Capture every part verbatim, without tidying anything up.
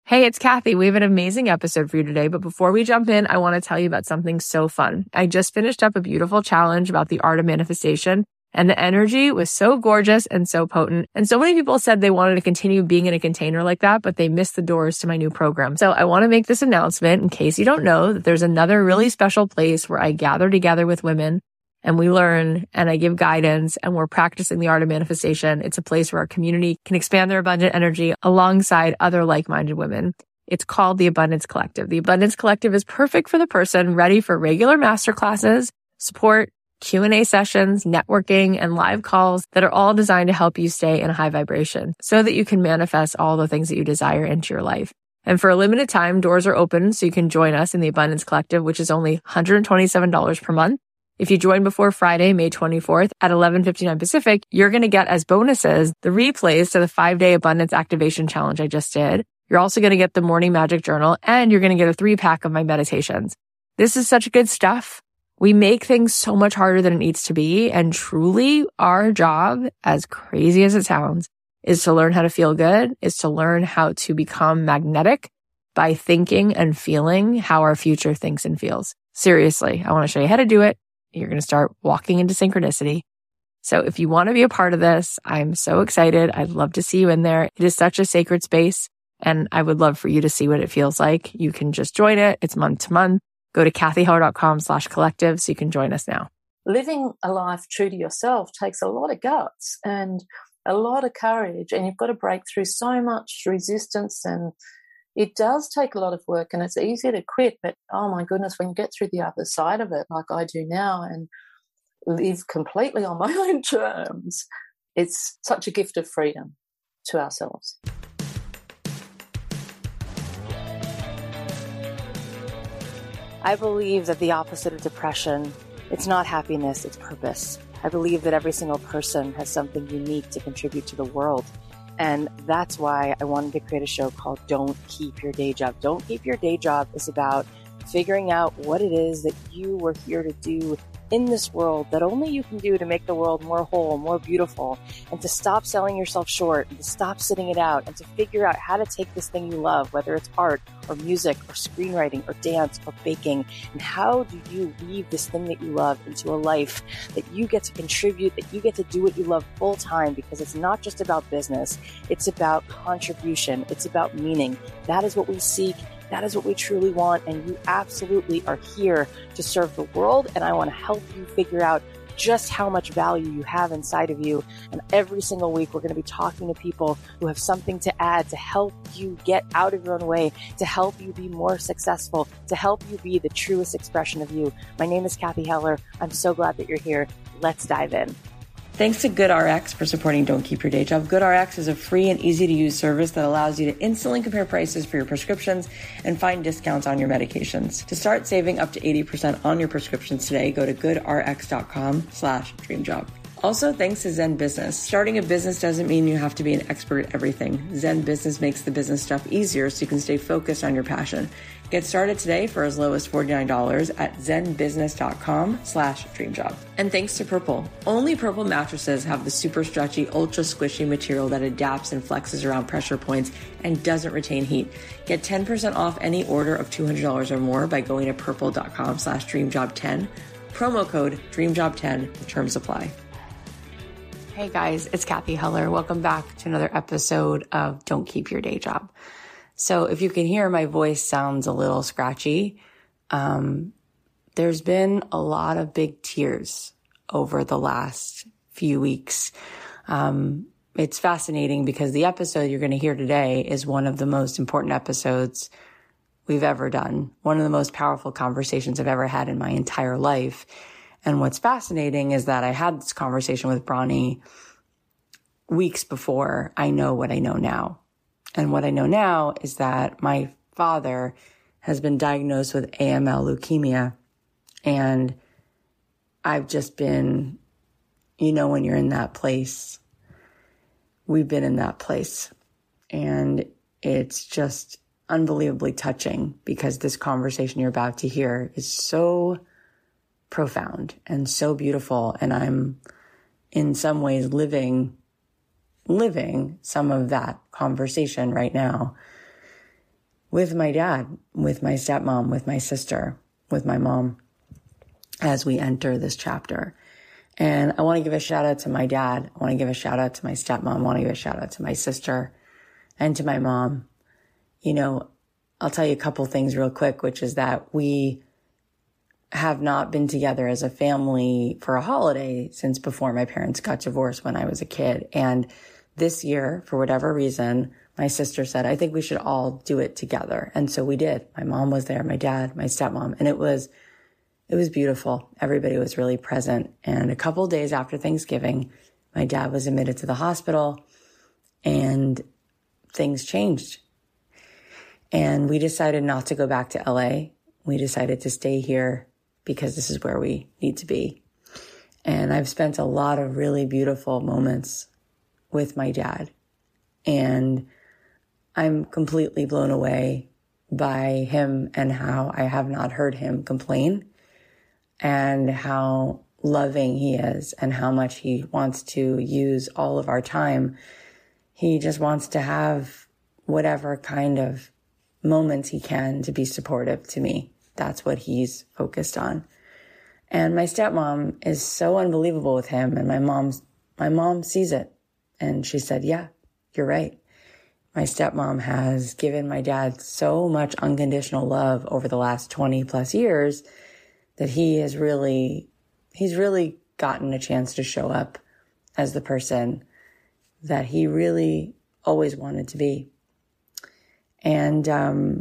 Hey, it's Kathy. We have an amazing episode for you today, but before we jump in, I want to tell you about something so fun. I just finished up a beautiful challenge about the art of manifestation, and the energy was so gorgeous and so potent. And so many people said they wanted to continue being in a container like that, but they missed the doors to my new program. So I want to make this announcement in case you don't know that there's another really special place where I gather together with women and we learn and I give guidance and we're practicing the art of manifestation. It's a place where our community can expand their abundant energy alongside other like-minded women. It's called the Abundance Collective. The Abundance Collective is perfect for the person ready for regular masterclasses, support, Q and A sessions, networking, and live calls that are all designed to help you stay in a high vibration so that you can manifest all the things that you desire into your life. And for a limited time, doors are open so you can join us in the Abundance Collective, which is only one hundred twenty-seven dollars per month. If you join before Friday, May twenty-fourth at eleven fifty-nine Pacific, you're going to get as bonuses the replays to the five-day Abundance Activation Challenge I just did. You're also going to get the Morning Magic Journal, and you're going to get a three-pack of my meditations. This is such good stuff. We make things so much harder than it needs to be, and truly our job, as crazy as it sounds, is to learn how to feel good, is to learn how to become magnetic by thinking and feeling how our future thinks and feels. Seriously, I want to show you how to do it. You're going to start walking into synchronicity. So if you want to be a part of this, I'm so excited. I'd love to see you in there. It is such a sacred space, and I would love for you to see what it feels like. You can just join it. It's month to month. Go to kathyheller.com slash collective so you can join us now. Living a life true to yourself takes a lot of guts and a lot of courage, and you've got to break through so much resistance, and it does take a lot of work, and it's easy to quit, but oh my goodness, when you get through the other side of it, like I do now, and live completely on my own terms, it's such a gift of freedom to ourselves. I believe that the opposite of depression, it's not happiness, it's purpose. I believe that every single person has something unique to contribute to the world. And that's why I wanted to create a show called Don't Keep Your Day Job. Don't Keep Your Day Job is about figuring out what it is that you were here to do in this world that only you can do to make the world more whole, more beautiful, and to stop selling yourself short, and to stop sitting it out, and to figure out how to take this thing you love, whether it's art or music or screenwriting or dance or baking, and how do you weave this thing that you love into a life that you get to contribute, that you get to do what you love full time, because it's not just about business, it's about contribution, it's about meaning. That is what we seek. That is what we truly want, and you absolutely are here to serve the world, and I want to help you figure out just how much value you have inside of you. And every single week, we're going to be talking to people who have something to add to help you get out of your own way, to help you be more successful, to help you be the truest expression of you. My name is Kathy Heller. I'm so glad that you're here. Let's dive in. Thanks to GoodRx for supporting Don't Keep Your Day Job. GoodRx is a free and easy-to-use service that allows you to instantly compare prices for your prescriptions and find discounts on your medications. To start saving up to eighty percent on your prescriptions today, go to goodrx.com slash dreamjob. Also, thanks to Zen Business. Starting a business doesn't mean you have to be an expert at everything. Zen Business makes the business stuff easier so you can stay focused on your passion. Get started today for as low as forty-nine dollars at zenbusiness.com slash dreamjob. And thanks to Purple. Only Purple mattresses have the super stretchy, ultra squishy material that adapts and flexes around pressure points and doesn't retain heat. Get ten percent off any order of two hundred dollars or more by going to purple.com slash dreamjob 10. Promo code dreamjob ten. Terms apply. Hey guys, it's Kathy Heller. Welcome back to another episode of Don't Keep Your Day Job. So if you can hear, my voice sounds a little scratchy. Um, there's been a lot of big tears over the last few weeks. Um, it's fascinating because the episode you're going to hear today is one of the most important episodes we've ever done. One of the most powerful conversations I've ever had in my entire life. And what's fascinating is that I had this conversation with Bronnie weeks before I know what I know now. And what I know now is that my father has been diagnosed with A M L leukemia. And I've just been, you know, when you're in that place, we've been in that place. And it's just unbelievably touching because this conversation you're about to hear is so profound and so beautiful. And I'm in some ways living, living some of that conversation right now. with my dad, with my stepmom, with my sister, with my mom as we enter this chapter. And I want to give a shout out to my dad. I want to give a shout out to my stepmom. I want to give a shout out to my sister and to my mom. You know, I'll tell you a couple things real quick, which is that we have not been together as a family for a holiday since before my parents got divorced when I was a kid. And this year, for whatever reason, my sister said, I think we should all do it together. And so we did. My mom was there, my dad, my stepmom, and it was, it was beautiful. Everybody was really present. And a couple of days after Thanksgiving, my dad was admitted to the hospital and things changed. And we decided not to go back to L A. We decided to stay here because this is where we need to be. And I've spent a lot of really beautiful moments with my dad. And I'm completely blown away by him and how I have not heard him complain and how loving he is and how much he wants to use all of our time. He just wants to have whatever kind of moments he can to be supportive to me. That's what he's focused on. And my stepmom is so unbelievable with him. And my mom's, my mom sees it. And she said, yeah, you're right. My stepmom has given my dad so much unconditional love over the last twenty plus years that he has really, he's really gotten a chance to show up as the person that he really always wanted to be. And, um,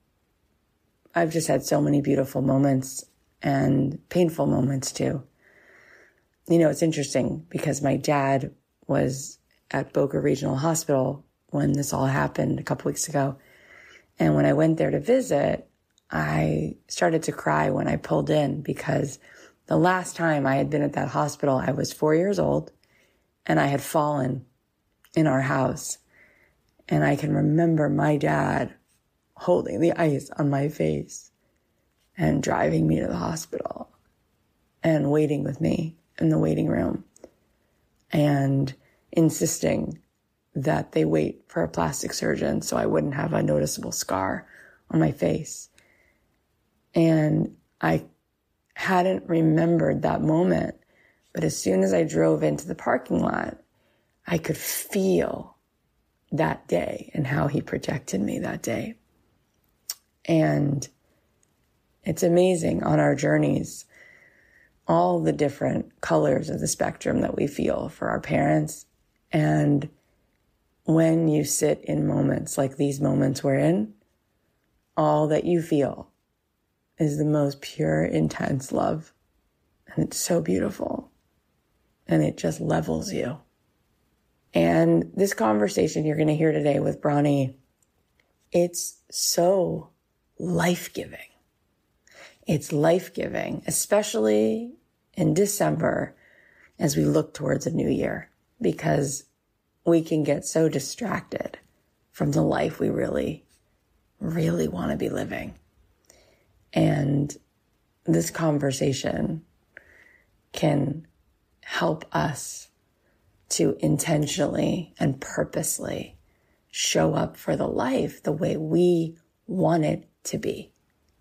I've just had so many beautiful moments and painful moments too. You know, it's interesting because my dad was at Boca Regional Hospital when this all happened a couple weeks ago. And when I went there to visit, I started to cry when I pulled in because the last time I had been at that hospital, I was four years old and I had fallen in our house. And I can remember my dad holding the ice on my face and driving me to the hospital and waiting with me in the waiting room and insisting that they wait for a plastic surgeon so I wouldn't have a noticeable scar on my face. And I hadn't remembered that moment, but as soon as I drove into the parking lot, I could feel that day and how he protected me that day. And it's amazing on our journeys, all the different colors of the spectrum that we feel for our parents. And when you sit in moments like these moments we're in, all that you feel is the most pure, intense love. And it's so beautiful. And it just levels you. And this conversation you're going to hear today with Bronnie, it's so life-giving. It's life-giving, especially in December as we look towards a new year, because we can get so distracted from the life we really, really want to be living. And this conversation can help us to intentionally and purposely show up for the life the way we want it to be.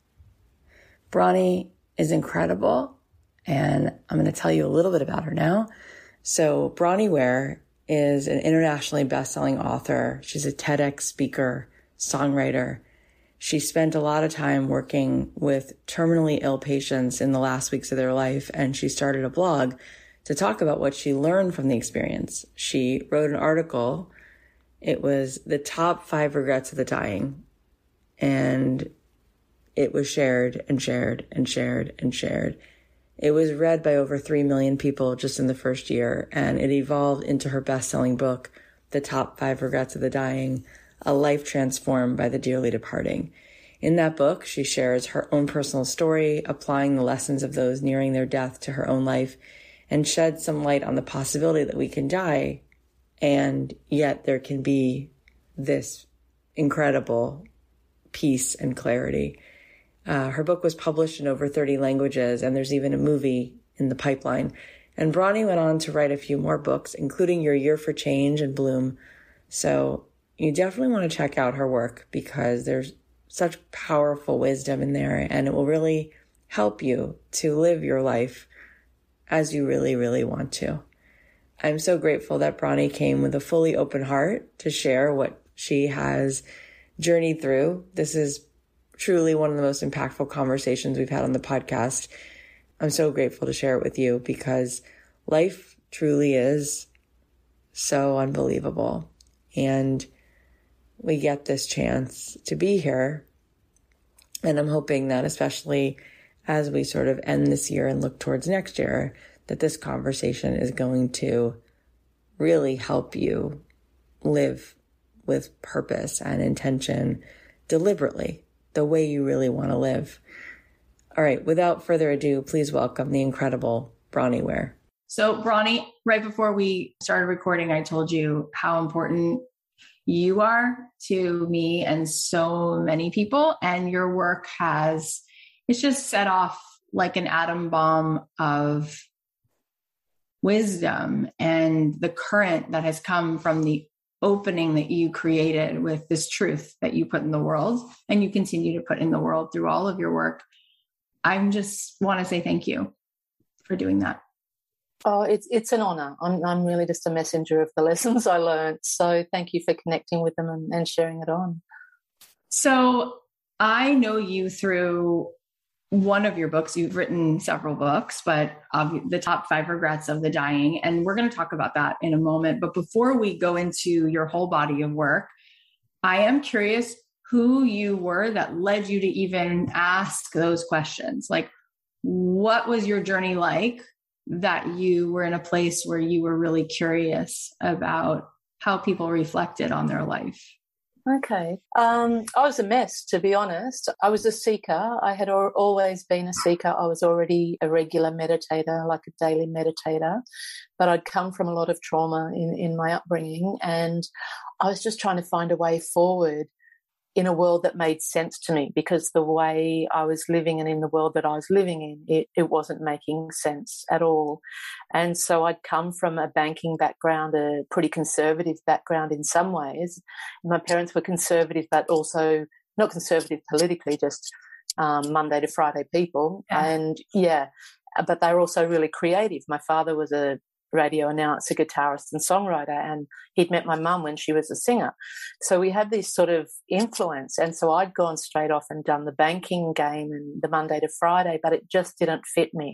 Bronnie is incredible, and I'm going to tell you a little bit about her now. So Bronnie Ware is an internationally best-selling author. She's a TEDx speaker, songwriter. She spent a lot of time working with terminally ill patients in the last weeks of their life, and she started a blog to talk about what she learned from the experience. She wrote an article. It was the top five regrets of the dying, and it was shared and shared and shared and shared. It was read by over three million people just in the first year, and it evolved into her best-selling book, The Top Five Regrets of the Dying, A Life Transformed by the Dearly Departing. In that book, she shares her own personal story, applying the lessons of those nearing their death to her own life, and sheds some light on the possibility that we can die, and yet there can be this incredible peace and clarity. Uh, her book was published in over thirty languages, and there's even a movie in the pipeline. And Bronnie went on to write a few more books, including Your Year for Change and Bloom. So you definitely want to check out her work because there's such powerful wisdom in there, and it will really help you to live your life as you really, really want to. I'm so grateful that Bronnie came with a fully open heart to share what she has journeyed through. This is truly one of the most impactful conversations we've had on the podcast. I'm so grateful to share it with you because life truly is so unbelievable. And we get this chance to be here. And I'm hoping that especially as we sort of end this year and look towards next year, that this conversation is going to really help you live with purpose and intention deliberately, the way you really want to live. All right, without further ado, please welcome the incredible Bronnie Ware. So Bronnie, right before we started recording, I told you how important you are to me and so many people, and your work has, it's just set off like an atom bomb of wisdom and the current that has come from the opening that you created with this truth that you put in the world and you continue to put in the world through all of your work. I'm just want to say thank you for doing that. Oh, it's it's an honor. I'm I'm really just a messenger of the lessons I learned. So thank you for connecting with them and, and sharing it on. So I know you through one of your books. You've written several books, but um, the top five regrets of the dying. And we're going to talk about that in a moment. But before we go into your whole body of work, I am curious who you were that led you to even ask those questions. Like, what was your journey like that you were in a place where you were really curious about how people reflected on their life? Okay. Um, I was a mess, to be honest. I was a seeker. I had al- always been a seeker. I was already a regular meditator, like a daily meditator, but I'd come from a lot of trauma in, in my upbringing, and I was just trying to find a way forward in a world that made sense to me, because the way I was living and in the world that I was living in, it, it wasn't making sense at all. And so I'd come from a banking background, a pretty conservative background in some ways. My parents were conservative, but also not conservative politically, just um, Monday to Friday people. Yeah. And yeah, but they were also really creative. My father was a radio announcer, guitarist and songwriter, and he'd met my mum when she was a singer. So we had this sort of influence, and so I'd gone straight off and done the banking game and the Monday to Friday, but it just didn't fit me.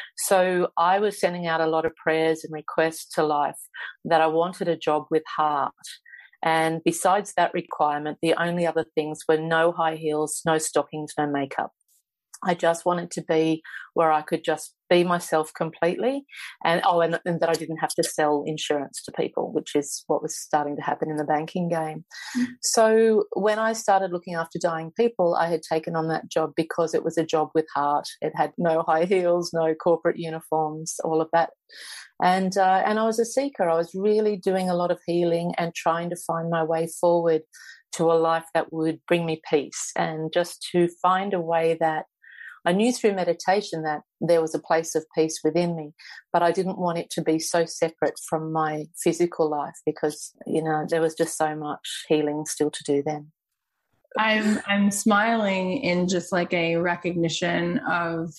So I was sending out a lot of prayers and requests to life that I wanted a job with heart. And besides that requirement, the only other things were no high heels, no stockings, no makeup. I just wanted to be where I could just be myself completely, and oh, and, and that I didn't have to sell insurance to people, which is what was starting to happen in the banking game. Mm. So when I started looking after dying people, I had taken on that job because it was a job with heart. It had no high heels, no corporate uniforms, all of that. And uh, and I was a seeker. I was really doing a lot of healing and trying to find my way forward to a life that would bring me peace, and just to find a way that I knew through meditation that there was a place of peace within me, but I didn't want it to be so separate from my physical life, because, you know, there was just so much healing still to do then. I'm I'm smiling in just like a recognition of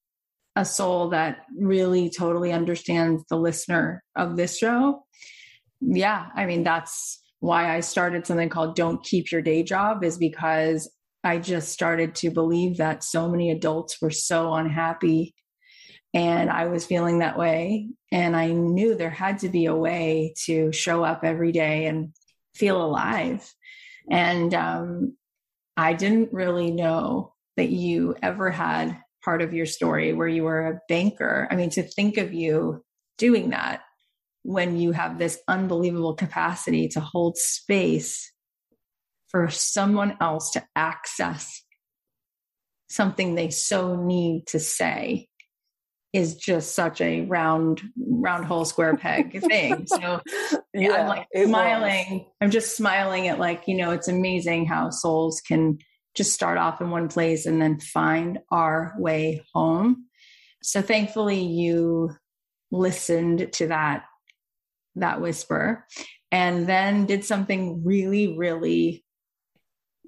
a soul that really totally understands the listener of this show. Yeah, I mean, that's why I started something called Don't Keep Your Day Job, is because I just started to believe that so many adults were so unhappy, and I was feeling that way. And I knew there had to be a way to show up every day and feel alive. And um, I didn't really know that you ever had part of your story where you were a banker. I mean, to think of you doing that when you have this unbelievable capacity to hold space for someone else to access something they so need to say, is just such a round, round hole, square peg thing. So yeah, I'm like smiling. Was. I'm just smiling at, like, you know, it's amazing how souls can just start off in one place and then find our way home. So thankfully you listened to that, that whisper, and then did something really, really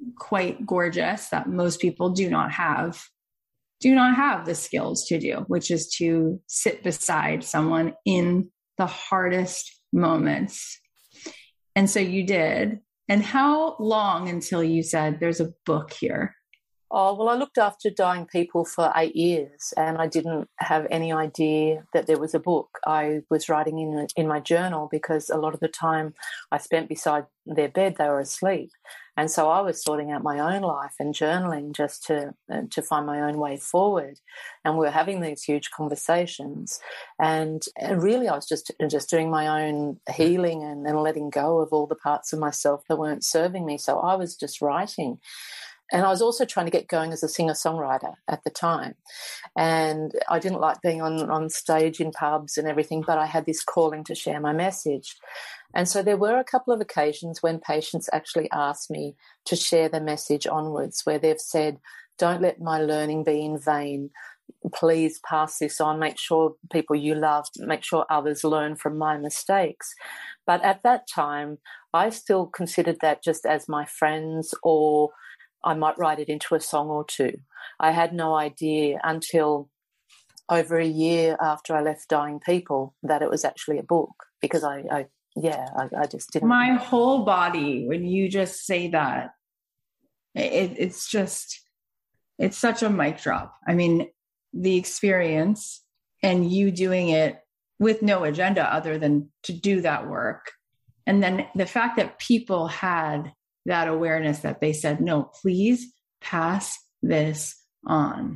quite gorgeous that most people do not have, do not have the skills to do, which is to sit beside someone in the hardest moments. And so you did. And how long until you said there's a book here? Oh, well, I looked after dying people for eight years and I didn't have any idea that there was a book. I was writing in in my journal because a lot of the time I spent beside their bed, they were asleep. And so I was sorting out my own life and journaling just to uh, to find my own way forward. And we were having these huge conversations. And, and really I was just just doing my own healing and, and letting go of all the parts of myself that weren't serving me. So I was just writing. And I was also trying to get going as a singer-songwriter at the time. And I didn't like being on, on stage in pubs and everything, but I had this calling to share my message. And so there were a couple of occasions when patients actually asked me to share the message onwards, where they've said, don't let my learning be in vain. Please pass this on. Make sure people you love, make sure others learn from my mistakes. But at that time, I still considered that just as my friends, or I might write it into a song or two. I had no idea until over a year after I left Dying People that it was actually a book, because I, I yeah, I, I just didn't. My whole body, when you just say that, it, it's just, it's such a mic drop. I mean, the experience and you doing it with no agenda other than to do that work. And then the fact that people had that awareness that they said, no, please pass this on.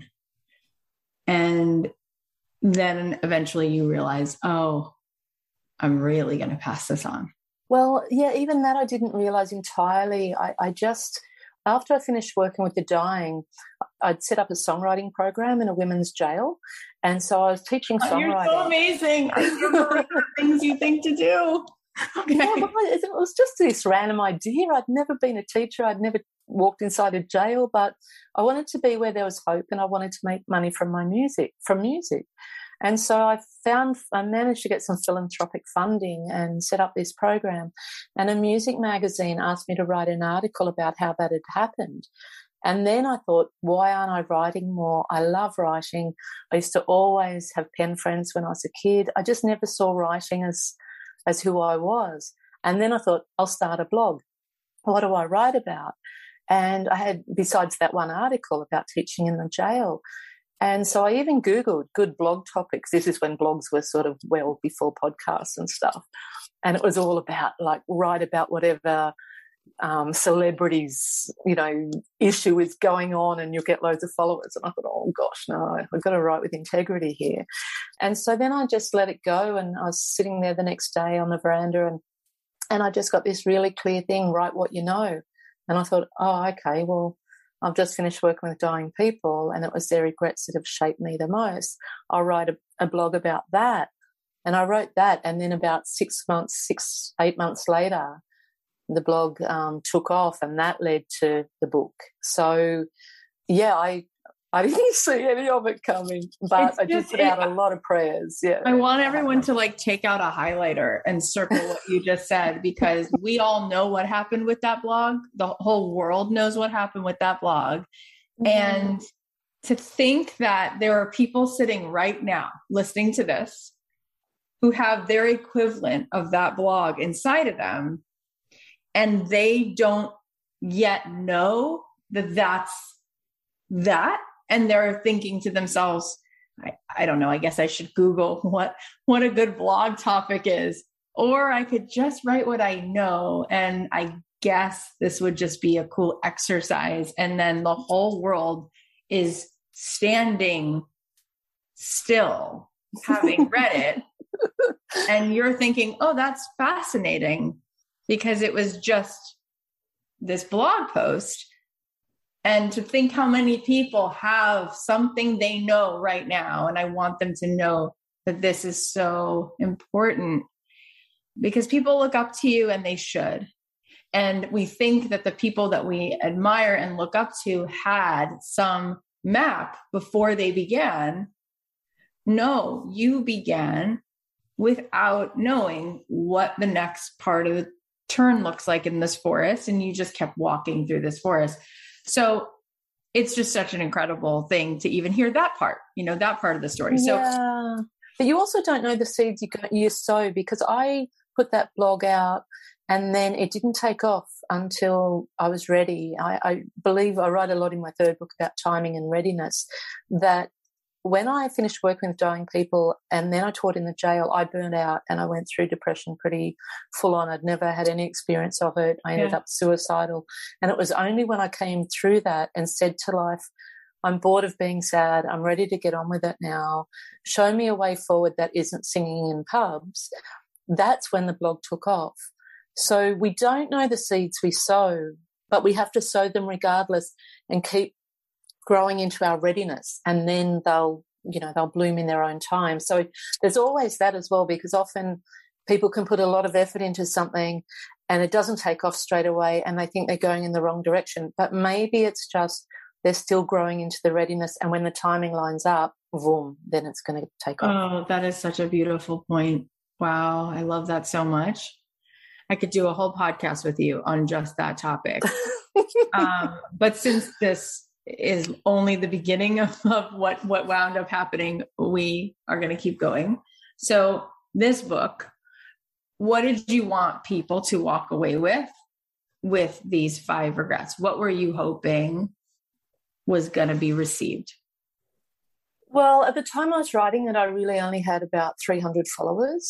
And then eventually you realize, oh, I'm really going to pass this on. Well, yeah, even that I didn't realize entirely. I, I just, after I finished working with the dying, I'd set up a songwriting program in a women's jail. And so I was teaching oh, songwriting. You're so amazing. I can't believe the things you think to do. Okay. Yeah, well, it was just this random idea. I'd never been a teacher. I'd never walked inside a jail, but I wanted to be where there was hope, and I wanted to make money from my music, from music. And so I found, I managed to get some philanthropic funding and set up this program. And a music magazine asked me to write an article about how that had happened. And then I thought, why aren't I writing more? I love writing. I used to always have pen friends when I was a kid. I just never saw writing as as who I was. And then I thought, I'll start a blog. What do I write about? And I had, besides that one article about teaching in the jail. And so I even Googled good blog topics. This is when blogs were sort of well before podcasts and stuff. And it was all about, like, write about whatever um, celebrities, you know, issue is going on, and you'll get loads of followers. And I thought, oh gosh, no, I've got to write with integrity here. And so then I just let it go, and I was sitting there the next day on the veranda, and and I just got this really clear thing: write what you know. And I thought, oh, okay, well, I've just finished working with dying people, and it was their regrets that have shaped me the most. I'll write a, a blog about that. And I wrote that, and then about six months, six, eight months later, the blog um, took off, and that led to the book. So, yeah, I I didn't see any of it coming, but it's I just put out a lot of prayers. Yeah, I want everyone to like take out a highlighter and circle what you just said, because we all know what happened with that blog. The whole world knows what happened with that blog. Mm-hmm. And to think that there are people sitting right now listening to this who have their equivalent of that blog inside of them, and they don't yet know that that's that. And they're thinking to themselves, I, I don't know, I guess I should Google what, what a good blog topic is, or I could just write what I know. And I guess this would just be a cool exercise. And then the whole world is standing still, having read it. And you're thinking, oh, that's fascinating, because it was just this blog post. And to think how many people have something they know right now. And I want them to know that this is so important, because people look up to you, and they should. And we think that the people that we admire and look up to had some map before they began. No, you began without knowing what the next part of the turn looks like in this forest. And you just kept walking through this forest. So it's just such an incredible thing to even hear that part, you know, that part of the story. So, yeah. But you also don't know the seeds you, you sow, because I put that blog out and then it didn't take off until I was ready. I, I believe I write a lot in my third book about timing and readiness, that when I finished working with dying people and then I taught in the jail, I burned out and I went through depression pretty full on. I'd never had any experience of it. I ended yeah. up suicidal. And it was only when I came through that and said to life, I'm bored of being sad. I'm ready to get on with it now. Show me a way forward that isn't singing in pubs. That's when the blog took off. So we don't know the seeds we sow, but we have to sow them regardless and keep growing into our readiness, and then they'll, you know, they'll bloom in their own time. So there's always that as well, because often people can put a lot of effort into something and it doesn't take off straight away and they think they're going in the wrong direction. But maybe it's just they're still growing into the readiness, and when the timing lines up, boom, then it's going to take off. Oh, that is such a beautiful point. Wow, I love that so much. I could do a whole podcast with you on just that topic. um, but since this is only the beginning of, of what, what wound up happening, we are going to keep going. So this book, what did you want people to walk away with, with these five regrets? What were you hoping was going to be received? Well, at the time I was writing it, I really only had about three hundred followers.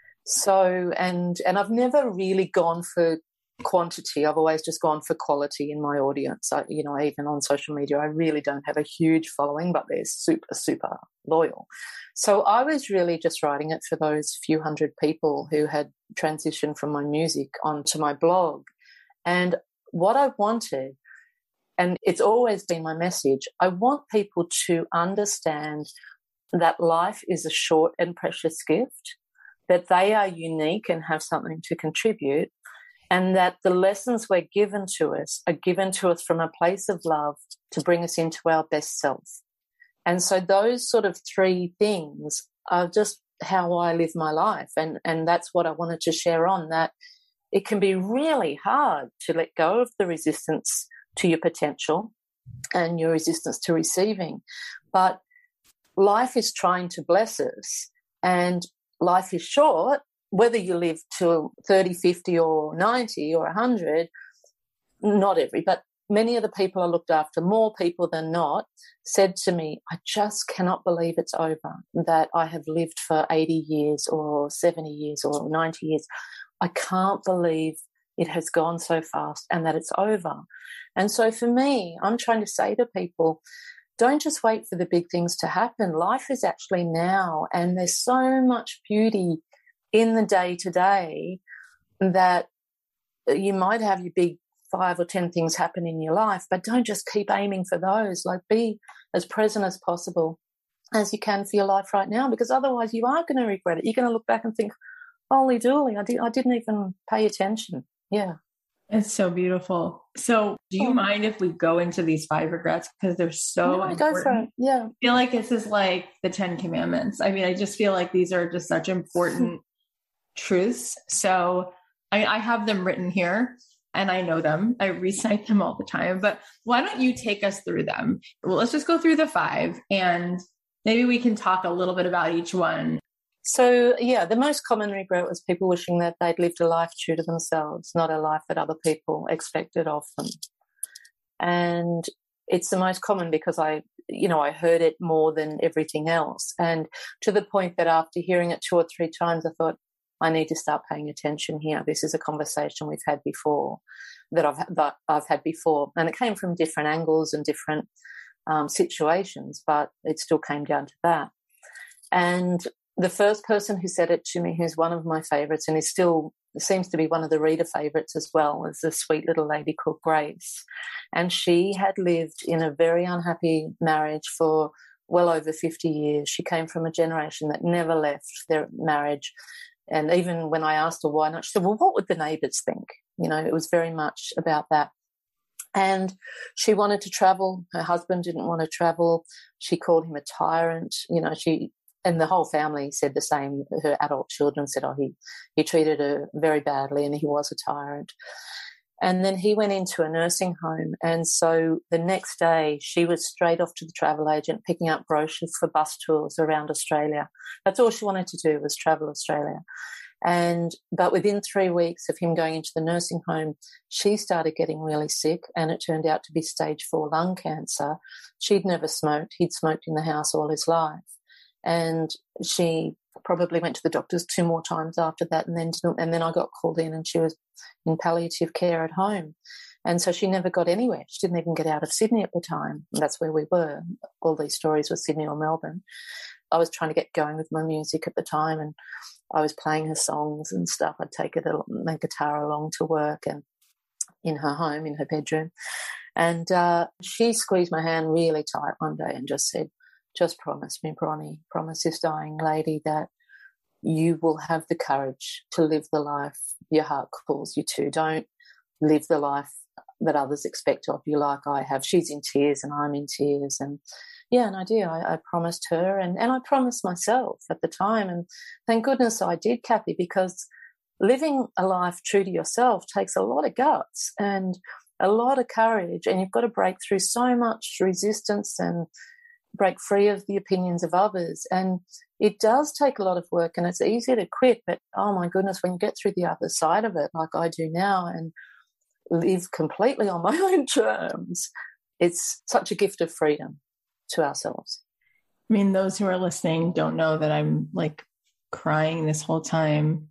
So, and, and I've never really gone for quantity. I've always just gone for quality in my audience. I, you know, even on social media, I really don't have a huge following, but they're super, super loyal. So I was really just writing it for those few hundred people who had transitioned from my music onto my blog. And what I wanted, and it's always been my message, I want people to understand that life is a short and precious gift, that they are unique and have something to contribute, and that the lessons we're given to us are given to us from a place of love to bring us into our best self. And so those sort of three things are just how I live my life. And, and that's what I wanted to share on, that it can be really hard to let go of the resistance to your potential and your resistance to receiving. But life is trying to bless us, and life is short. Whether you live to thirty, fifty or ninety or one hundred, not every, but many of the people I looked after, more people than not, said to me, I just cannot believe it's over, that I have lived for eighty years or seventy years or ninety years. I can't believe it has gone so fast and that it's over. And so for me, I'm trying to say to people, don't just wait for the big things to happen. Life is actually now, and there's so much beauty in the day-to-day that you might have your big five or ten things happen in your life, but don't just keep aiming for those. Like, be as present as possible as you can for your life right now, because otherwise you are going to regret it. You're going to look back and think, holy dooly, I, did, I didn't even pay attention. Yeah. It's so beautiful. So do you oh. mind if we go into these five regrets? Because they're so no, important. Go for it. Yeah. I feel like this is like the Ten Commandments. I mean, I just feel like these are just such important truths. So I, I have them written here and I know them. I recite them all the time, but why don't you take us through them? Well, let's just go through the five and maybe we can talk a little bit about each one. So, yeah, the most common regret was people wishing that they'd lived a life true to themselves, not a life that other people expected of them. And it's the most common because I, you know, I heard it more than everything else. And to the point that after hearing it two or three times, I thought, I need to start paying attention here. This is a conversation we've had before, that I've, that I've had before. And it came from different angles and different um, situations, but it still came down to that. And the first person who said it to me, who's one of my favourites and is still seems to be one of the reader favourites as well, is a sweet little lady called Grace. And she had lived in a very unhappy marriage for well over fifty years. She came from a generation that never left their marriage. And even when I asked her why not, she said, well, what would the neighbours think? You know, it was very much about that. And she wanted to travel. Her husband didn't want to travel. She called him a tyrant. You know, she and the whole family said the same. Her adult children said, oh, he, he treated her very badly and he was a tyrant. And then he went into a nursing home. And so the next day she was straight off to the travel agent, picking up brochures for bus tours around Australia. That's all she wanted to do, was travel Australia. And but within three weeks of him going into the nursing home, she started getting really sick, and it turned out to be stage four lung cancer. She'd never smoked. He'd smoked in the house all his life. And she probably went to the doctors two more times after that, and then didn't, and then I got called in, and she was in palliative care at home. And so she never got anywhere. She didn't even get out of Sydney at the time. And that's where we were. All these stories were Sydney or Melbourne. I was trying to get going with my music at the time, and I was playing her songs and stuff. I'd take her to, my guitar along to work and in her home, in her bedroom. And uh, she squeezed my hand really tight one day and just said, just promise me, Bronnie, promise this dying lady that you will have the courage to live the life your heart calls you to. Don't live the life that others expect of you like I have. She's in tears and I'm in tears. And yeah, and I did. I, I promised her, and, and I promised myself at the time. And thank goodness I did, Kathy, because living a life true to yourself takes a lot of guts and a lot of courage, and you've got to break through so much resistance and break free of the opinions of others. And it does take a lot of work, and it's easy to quit, but oh my goodness, when you get through the other side of it, like I do now, and live completely on my own terms, it's such a gift of freedom to ourselves. I mean, those who are listening don't know that I'm like crying this whole time,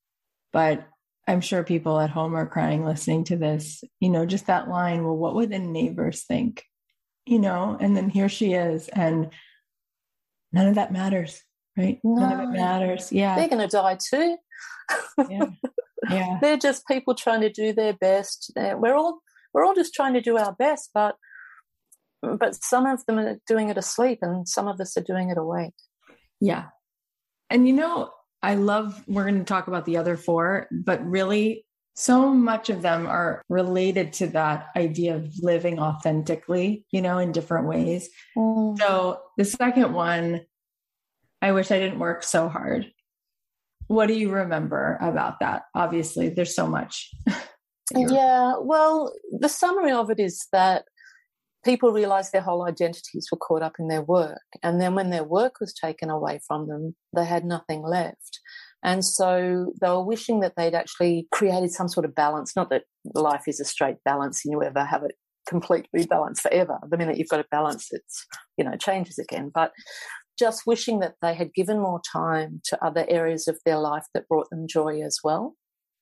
but I'm sure people at home are crying listening to this. You know, just that line, well, what would the neighbors think? You know, and then here she is, and none of that matters, right? No, none of it matters. Yeah. They're going to die too. Yeah. Yeah. They're just people trying to do their best. We're all, we're all just trying to do our best, but, but some of them are doing it asleep and some of us are doing it awake. Yeah. And, you know, I love, we're going to talk about the other four, but really so much of them are related to that idea of living authentically, you know, in different ways. Mm. So the second one, I wish I didn't work so hard. What do you remember about that? Obviously, there's so much. Yeah, well, the summary of it is that people realised their whole identities were caught up in their work. And then when their work was taken away from them, they had nothing left. And so they were wishing that they'd actually created some sort of balance. Not that life is a straight balance and you ever have it completely balanced forever. The minute you've got it balanced, it's, you know, changes again. But just wishing that they had given more time to other areas of their life that brought them joy as well,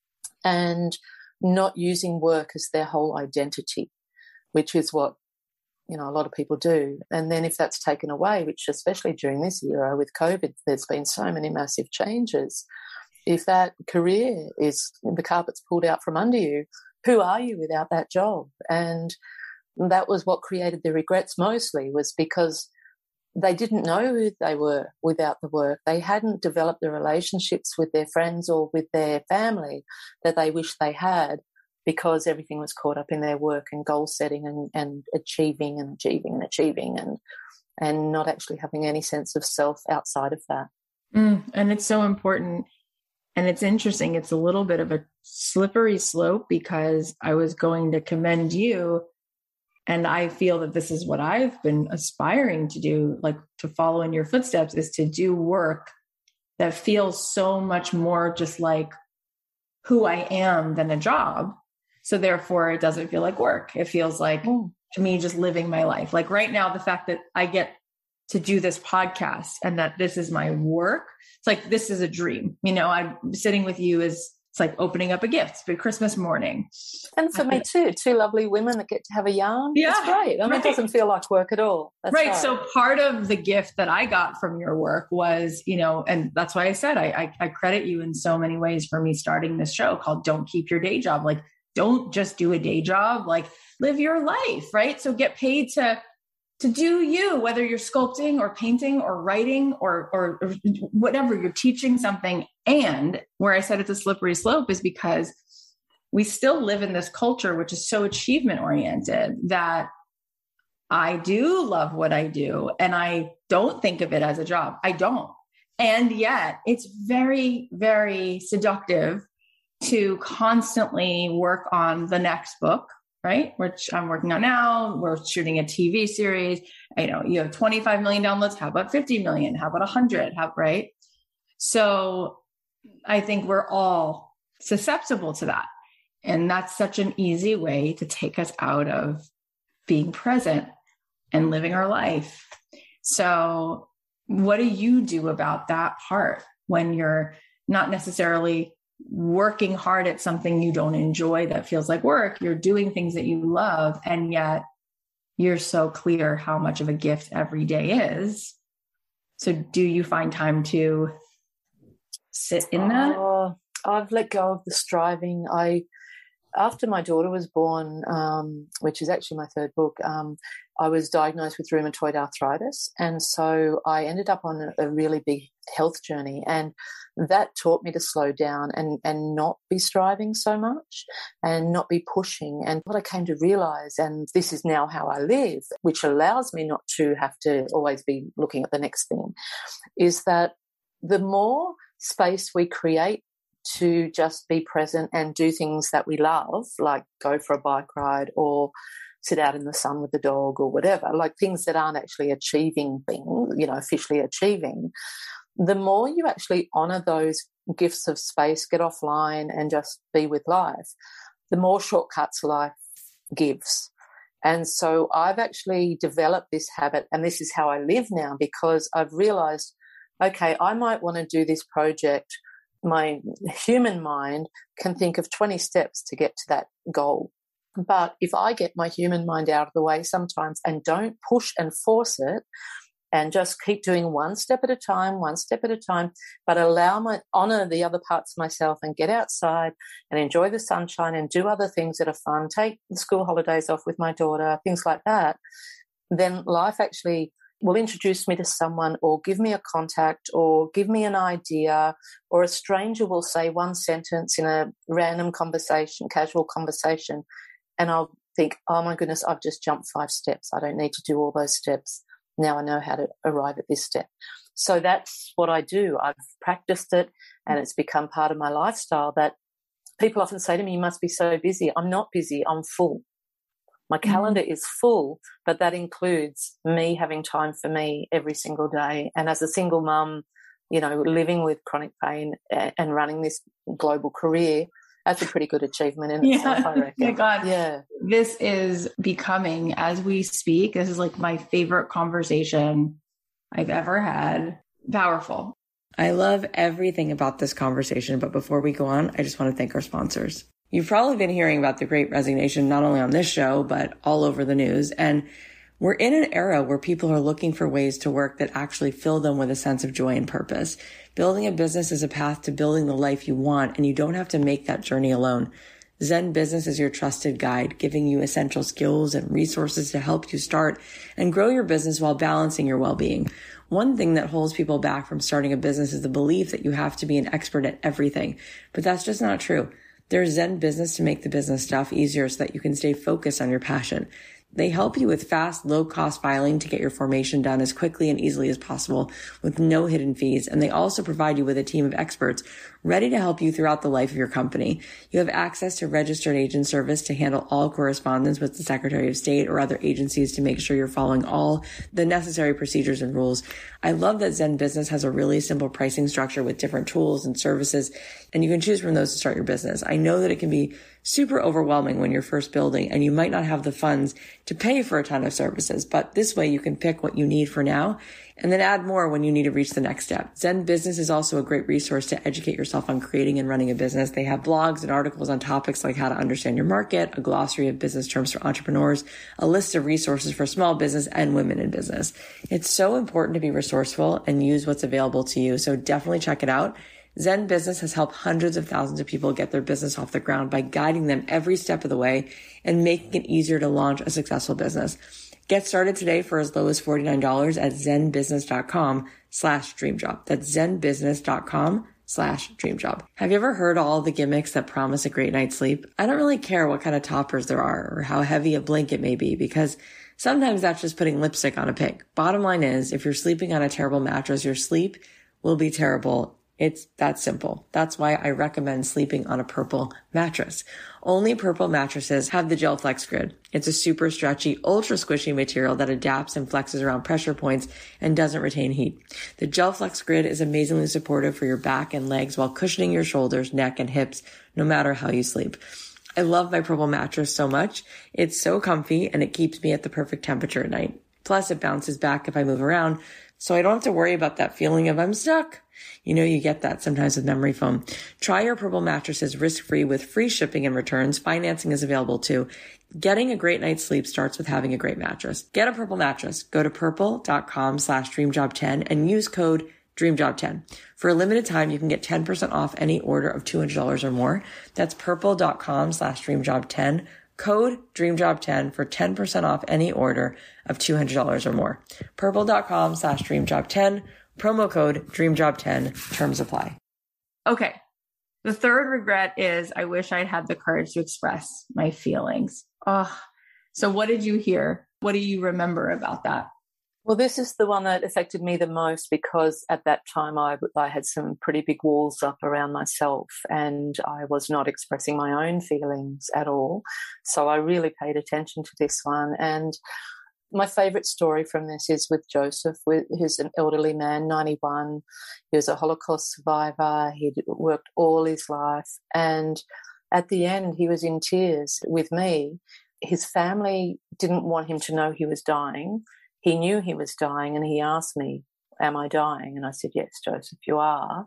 and not using work as their whole identity, which is what, you know, a lot of people do. And then if that's taken away, which especially during this era with COVID, there's been so many massive changes. If that career is, the carpet's pulled out from under you, who are you without that job? And that was what created the regrets mostly, was because they didn't know who they were without the work. They hadn't developed the relationships with their friends or with their family that they wished they had, because everything was caught up in their work and goal setting and, and achieving and achieving and achieving and and not actually having any sense of self outside of that. Mm, and it's so important. And it's interesting. It's a little bit of a slippery slope, because I was going to commend you, and I feel that this is what I've been aspiring to do, like to follow in your footsteps, is to do work that feels so much more just like who I am than a job. So therefore it doesn't feel like work. It feels like mm. to me, just living my life. Like right now, the fact that I get to do this podcast and that this is my work, it's like, this is a dream. You know, I'm sitting with you is, it's like opening up a gift for Christmas morning. And for me too, two lovely women that get to have a yarn. Yeah, it's great. I mean, right. It doesn't feel like work at all. That's right. right. So part of the gift that I got from your work was, you know, and that's why I said, I, I, I credit you in so many ways for me starting this show called Don't Keep Your Day Job. Like, don't just do a day job, like live your life, right? So get paid to, to do you, whether you're sculpting or painting or writing or, or, or whatever, you're teaching something. And where I said it's a slippery slope is because we still live in this culture, which is so achievement oriented, that I do love what I do. And I don't think of it as a job. I don't. And yet it's very, very seductive to constantly work on the next book, right? Which I'm working on now. We're shooting a T V series. You know, you have twenty-five million downloads. How about fifty million? How about one hundred? How, right? So I think we're all susceptible to that. And that's such an easy way to take us out of being present and living our life. So what do you do about that part when you're not necessarily working hard at something you don't enjoy that feels like work? You're doing things that you love, and yet you're so clear how much of a gift every day is. So do you find time to sit in that? Oh, I've let go of the striving. I, after my daughter was born, um, which is actually my third book, um, I was diagnosed with rheumatoid arthritis. And so I ended up on a, a really big health journey. And that taught me to slow down and, and not be striving so much and not be pushing. And what I came to realize, and this is now how I live, which allows me not to have to always be looking at the next thing, is that the more space we create to just be present and do things that we love, like go for a bike ride or sit out in the sun with the dog or whatever, like things that aren't actually achieving things, you know, officially achieving, the more you actually honor those gifts of space, get offline and just be with life, the more shortcuts life gives. And so I've actually developed this habit, and this is how I live now, because I've realized, okay, I might want to do this project. My human mind can think of twenty steps to get to that goal. But if I get my human mind out of the way sometimes and don't push and force it and just keep doing one step at a time, one step at a time, but allow my, honor the other parts of myself and get outside and enjoy the sunshine and do other things that are fun, take the school holidays off with my daughter, things like that, then life actually will introduce me to someone or give me a contact or give me an idea, or a stranger will say one sentence in a random conversation, casual conversation, and I'll think, oh my goodness, I've just jumped five steps. I don't need to do all those steps. Now I know how to arrive at this step. So that's what I do. I've practiced it and it's become part of my lifestyle that people often say to me, you must be so busy. I'm not busy. I'm full. My calendar mm. is full, but that includes me having time for me every single day. And as a single mum, you know, living with chronic pain and running this global career, that's a pretty good achievement in yeah. itself, I reckon. My God. Yeah. This is becoming, as we speak, this is like my favorite conversation I've ever had. Powerful. I love everything about this conversation, but before we go on, I just want to thank our sponsors. You've probably been hearing about the Great Resignation, not only on this show, but all over the news. And we're in an era where people are looking for ways to work that actually fill them with a sense of joy and purpose. Building a business is a path to building the life you want, and you don't have to make that journey alone. Zen Business is your trusted guide, giving you essential skills and resources to help you start and grow your business while balancing your well-being. One thing that holds people back from starting a business is the belief that you have to be an expert at everything, but that's just not true. There's Zen Business to make the business stuff easier so that you can stay focused on your passion. They help you with fast, low-cost filing to get your formation done as quickly and easily as possible with no hidden fees. And they also provide you with a team of experts ready to help you throughout the life of your company. You have access to registered agent service to handle all correspondence with the Secretary of State or other agencies to make sure you're following all the necessary procedures and rules. I love that Zen Business has a really simple pricing structure with different tools and services, and you can choose from those to start your business. I know that it can be super overwhelming when you're first building and you might not have the funds to pay for a ton of services, but this way you can pick what you need for now and then add more when you need to reach the next step. Zen Business is also a great resource to educate yourself on creating and running a business. They have blogs and articles on topics like how to understand your market, a glossary of business terms for entrepreneurs, a list of resources for small business and women in business. It's so important to be resourceful and use what's available to you, so definitely check it out. Zen Business has helped hundreds of thousands of people get their business off the ground by guiding them every step of the way and making it easier to launch a successful business. Get started today for as low as forty-nine dollars at zenbusiness.com slash dreamjob. That's zenbusiness.com slash dreamjob. Have you ever heard all the gimmicks that promise a great night's sleep? I don't really care what kind of toppers there are or how heavy a blanket may be, because sometimes that's just putting lipstick on a pig. Bottom line is, if you're sleeping on a terrible mattress, your sleep will be terrible. It's that simple. That's why I recommend sleeping on a Purple mattress. Only Purple mattresses have the Gel Flex Grid. It's a super stretchy, ultra squishy material that adapts and flexes around pressure points and doesn't retain heat. The Gel Flex Grid is amazingly supportive for your back and legs while cushioning your shoulders, neck, and hips, no matter how you sleep. I love my Purple mattress so much. It's so comfy and it keeps me at the perfect temperature at night. Plus, it bounces back if I move around, so I don't have to worry about that feeling of I'm stuck. You know, you get that sometimes with memory foam. Try your Purple mattresses risk-free with free shipping and returns. Financing is available too. Getting a great night's sleep starts with having a great mattress. Get a Purple mattress. Go to purple.com slash dreamjob10 and use code dreamjob ten. For a limited time, you can get ten percent off any order of two hundred dollars or more. That's purple.com slash dreamjob10. Code dreamjob ten for ten percent off any order of two hundred dollars or more. Purple.com slash dreamjob ten. Promo code dreamjob ten. Terms apply. Okay. The third regret is I wish I'd had the courage to express my feelings. Oh, so what did you hear? What do you remember about that? Well, this is the one that affected me the most because at that time I, I had some pretty big walls up around myself and I was not expressing my own feelings at all. So I really paid attention to this one. And my favourite story from this is with Joseph, who's an elderly man, ninety-one. He was a Holocaust survivor. He'd worked all his life. And at the end, he was in tears with me. His family didn't want him to know he was dying. He knew he was dying and he asked me, am I dying? And I said, yes, Joseph, you are.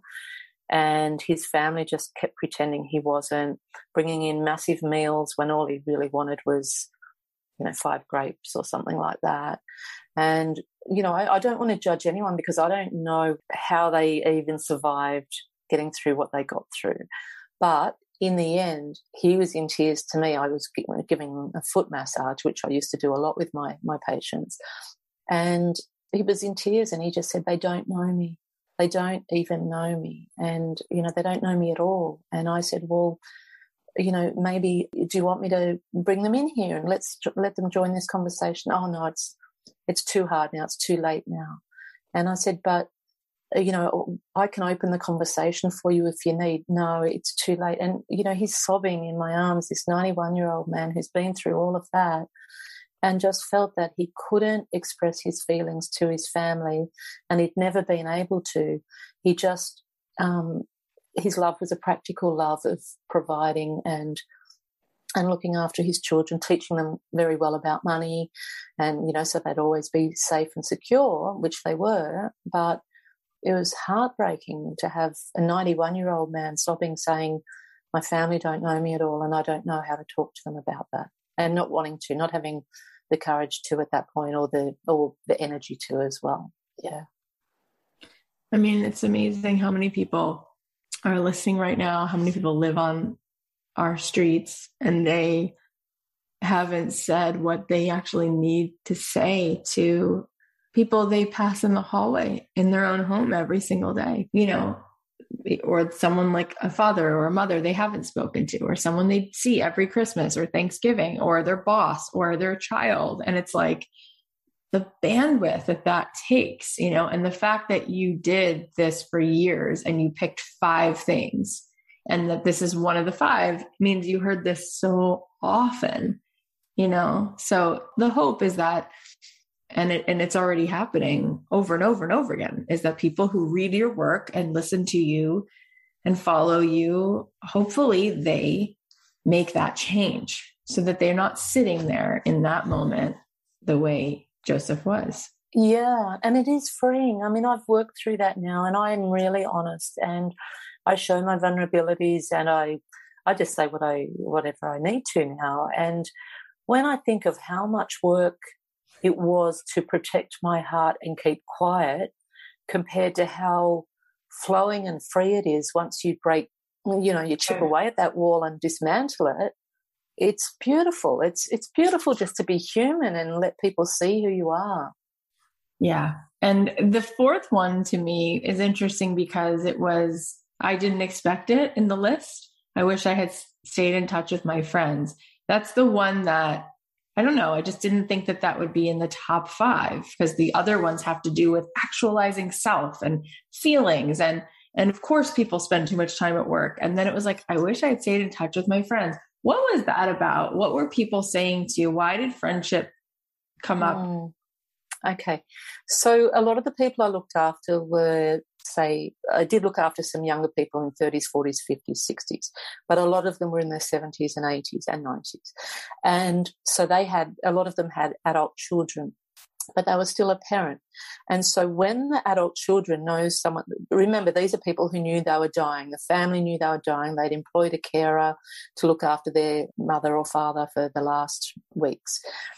And his family just kept pretending he wasn't, bringing in massive meals when all he really wanted was, you know, five grapes or something like that. And, you know, I, I don't want to judge anyone because I don't know how they even survived getting through what they got through. But in the end, he was in tears to me. I was giving a foot massage, which I used to do a lot with my, my patients. And he was in tears and he just said, they don't know me. They don't even know me. And, you know, they don't know me at all. And I said, well, you know, maybe do you want me to bring them in here and let's let them join this conversation? Oh, no, it's it's too hard now. It's too late now. And I said, but, you know, I can open the conversation for you if you need. No, it's too late. And, you know, he's sobbing in my arms, this ninety-one-year-old man who's been through all of that and just felt that he couldn't express his feelings to his family and he'd never been able to. He just, um, his love was a practical love of providing and and looking after his children, teaching them very well about money and, you know, so they'd always be safe and secure, which they were. But it was heartbreaking to have a ninety-one-year-old man sobbing saying, my family don't know me at all and I don't know how to talk to them about that, and not wanting to, not having the courage to at that point or the or the energy to as well. Yeah. I mean, it's amazing how many people are listening right now, how many people live on our streets and they haven't said what they actually need to say to people they pass in the hallway in their own home every single day, you know, or someone like a father or a mother they haven't spoken to, or someone they see every Christmas or Thanksgiving, or their boss or their child. And it's like the bandwidth that that takes, you know, and the fact that you did this for years and you picked five things and that this is one of the five means you heard this so often, you know. So the hope is that, and it, and it's already happening over and over and over again, is that people who read your work and listen to you and follow you, hopefully they make that change so that they're not sitting there in that moment the way Joseph was. Yeah, and it is freeing. I mean, I've worked through that now and I'm really honest and I show my vulnerabilities and I I just say what I whatever I need to now. And when I think of how much work it was to protect my heart and keep quiet compared to how flowing and free it is once you break, you know, you chip away at that wall and dismantle it, it's beautiful. It's it's beautiful just to be human and let people see who you are. Yeah. And the fourth one to me is interesting because it was, I didn't expect it in the list. I wish I had stayed in touch with my friends. That's the one that I don't know. I just didn't think that that would be in the top five, because the other ones have to do with actualizing self and feelings. And, and of course people spend too much time at work. And then it was like, I wish I'd stayed in touch with my friends. What was that about? What were people saying to you? Why did friendship come up? Mm. Okay. So a lot of the people I looked after were, say, I did look after some younger people in thirties, forties, fifties, sixties, but a lot of them were in their seventies and eighties and nineties. And so they had, a lot of them had adult children, but they were still a parent. And so when the adult children know someone, remember, these are people who knew they were dying. The family knew they were dying. They'd employed a carer to look after their mother or father for the last weeks.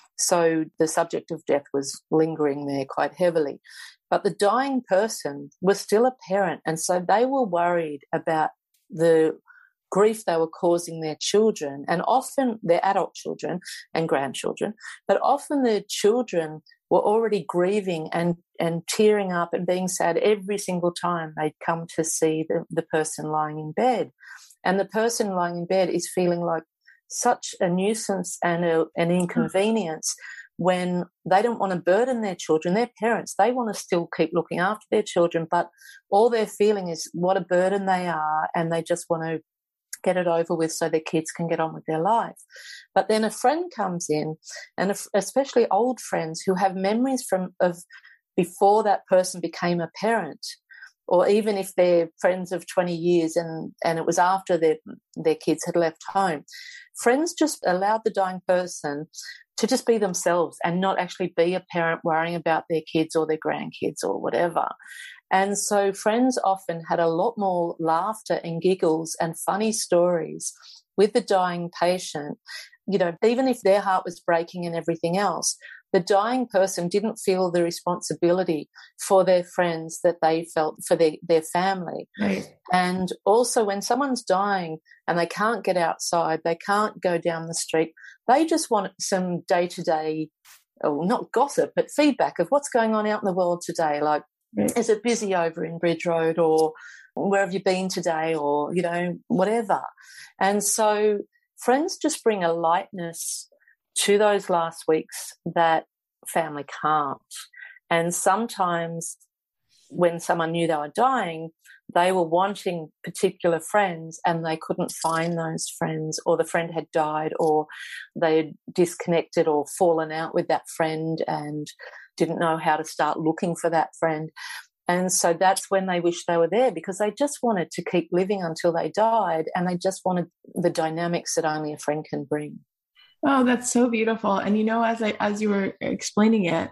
So the subject of death was lingering there quite heavily. But the dying person was still a parent, and so they were worried about the grief they were causing their children, and often their adult children and grandchildren, but often their children were already grieving and, and tearing up and being sad every single time they'd come to see the, the person lying in bed. And the person lying in bed is feeling like such a nuisance and a, an inconvenience when they don't want to burden their children. Their parents, they want to still keep looking after their children, but all they're feeling is what a burden they are, and they just want to get it over with so their kids can get on with their life. But then a friend comes in, and especially old friends who have memories from of before that person became a parent, or even if they're friends of twenty years and, and it was after their, their kids had left home. Friends just allowed the dying person to just be themselves and not actually be a parent worrying about their kids or their grandkids or whatever. And so friends often had a lot more laughter and giggles and funny stories with the dying patient. You know, even if their heart was breaking and everything else, the dying person didn't feel the responsibility for their friends that they felt for their, their family. Right. And also when someone's dying and they can't get outside, they can't go down the street, they just want some day-to-day, oh, not gossip, but feedback of what's going on out in the world today. Like, right. Is it busy over in Bridge Road, or where have you been today, or, you know, whatever. And so friends just bring a lightness to those last weeks that family can't. And sometimes when someone knew they were dying, they were wanting particular friends and they couldn't find those friends, or the friend had died, or they had disconnected or fallen out with that friend and didn't know how to start looking for that friend. And so that's when they wished they were there, because they just wanted to keep living until they died, and they just wanted the dynamics that only a friend can bring. Oh, that's so beautiful. And, you know, as I, as you were explaining it,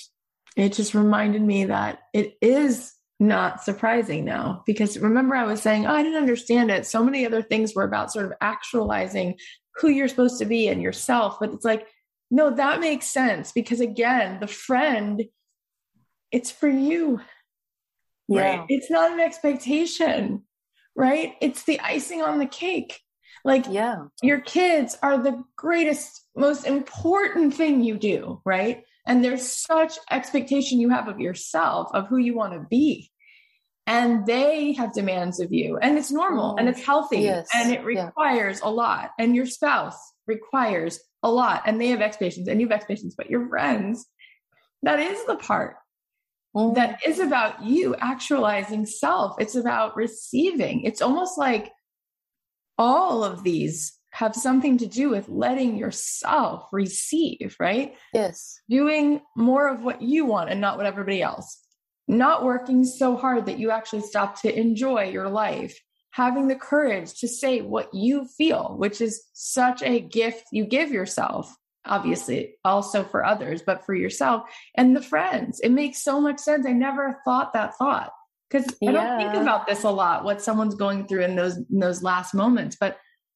it just reminded me that it is not surprising now, because remember I was saying, oh, I didn't understand it. So many other things were about sort of actualizing who you're supposed to be and yourself. But it's like, no, that makes sense, because again, the friend, it's for you, yeah. Right? It's not an expectation, right? It's the icing on the cake. Like, yeah. Your kids are the greatest, most important thing you do, right? And there's such expectation you have of yourself, of who you want to be. And they have demands of you, and it's normal, mm. and it's healthy, yes. and it requires yeah. a lot. And your spouse requires a lot, and they have expectations, and you have expectations, but your friends, that is the part mm. that is about you actualizing self. It's about receiving. It's almost like all of these have something to do with letting yourself receive, right? Yes. Doing more of what you want and not what everybody else. Not working so hard that you actually stop to enjoy your life. Having the courage to say what you feel, which is such a gift you give yourself, obviously also for others, but for yourself and the friends. It makes so much sense. I never thought that thought. Because I yeah. don't think about this a lot, what someone's going through in those in those last moments. But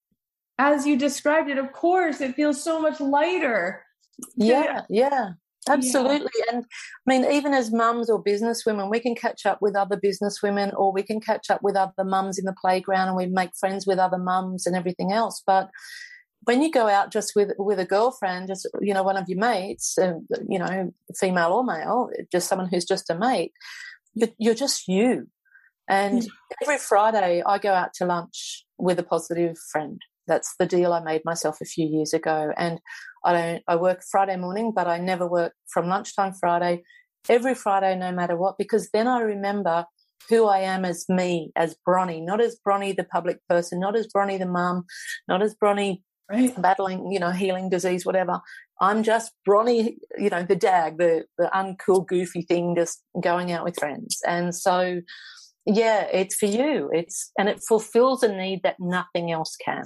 as you described it, of course, it feels so much lighter. Yeah, yeah, absolutely. Yeah. And I mean, even as mums or business women, we can catch up with other business women, or we can catch up with other mums in the playground, and we make friends with other mums and everything else. But when you go out just with with a girlfriend, just, you know, one of your mates, uh, you know, female or male, just someone who's just a mate, You're, you're just you. And every Friday I go out to lunch with a positive friend. That's the deal I made myself a few years ago. And I don't, I work Friday morning, but I never work from lunchtime Friday, every Friday, no matter what, because then I remember who I am as me, as Bronnie, not as Bronnie, the public person, not as Bronnie, the mum, not as Bronnie right. battling, you know, healing disease, whatever. I'm just Bronnie, you know, the dag, the, the uncool, goofy thing, just going out with friends. And so, yeah, it's for you. It's, and it fulfills a need that nothing else can.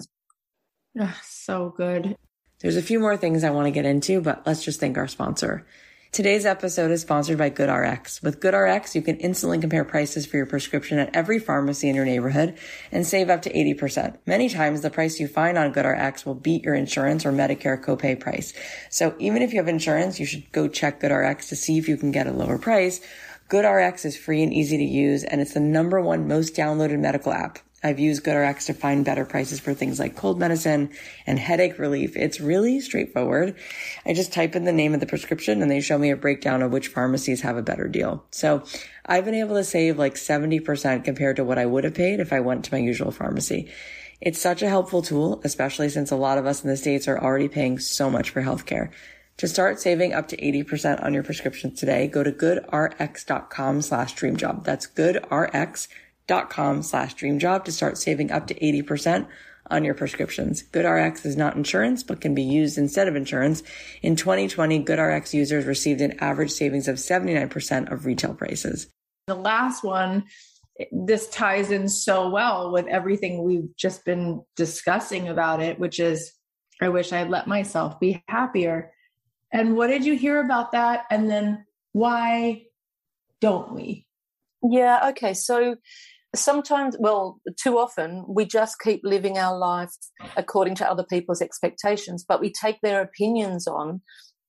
Oh, so good. There's a few more things I want to get into, but let's just thank our sponsor. Today's episode is sponsored by GoodRx. With GoodRx, you can instantly compare prices for your prescription at every pharmacy in your neighborhood and save up to eighty percent. Many times, the price you find on GoodRx will beat your insurance or Medicare copay price. So even if you have insurance, you should go check GoodRx to see if you can get a lower price. GoodRx is free and easy to use, and it's the number one most downloaded medical app. I've used GoodRx to find better prices for things like cold medicine and headache relief. It's really straightforward. I just type in the name of the prescription and they show me a breakdown of which pharmacies have a better deal. So I've been able to save like seventy percent compared to what I would have paid if I went to my usual pharmacy. It's such a helpful tool, especially since a lot of us in the States are already paying so much for healthcare. To start saving up to eighty percent on your prescriptions today, go to goodrx.com slash dreamjob. That's goodrx.com dot com slash dream job to start saving up to eighty percent on your prescriptions. GoodRx is not insurance, but can be used instead of insurance. In twenty twenty, GoodRx users received an average savings of seventy-nine percent of retail prices. The last one, this ties in so well with everything we've just been discussing about it, which is, I wish I had let myself be happier. And what did you hear about that? And then why don't we? Yeah, okay. So sometimes, well, too often, we just keep living our life according to other people's expectations, but we take their opinions on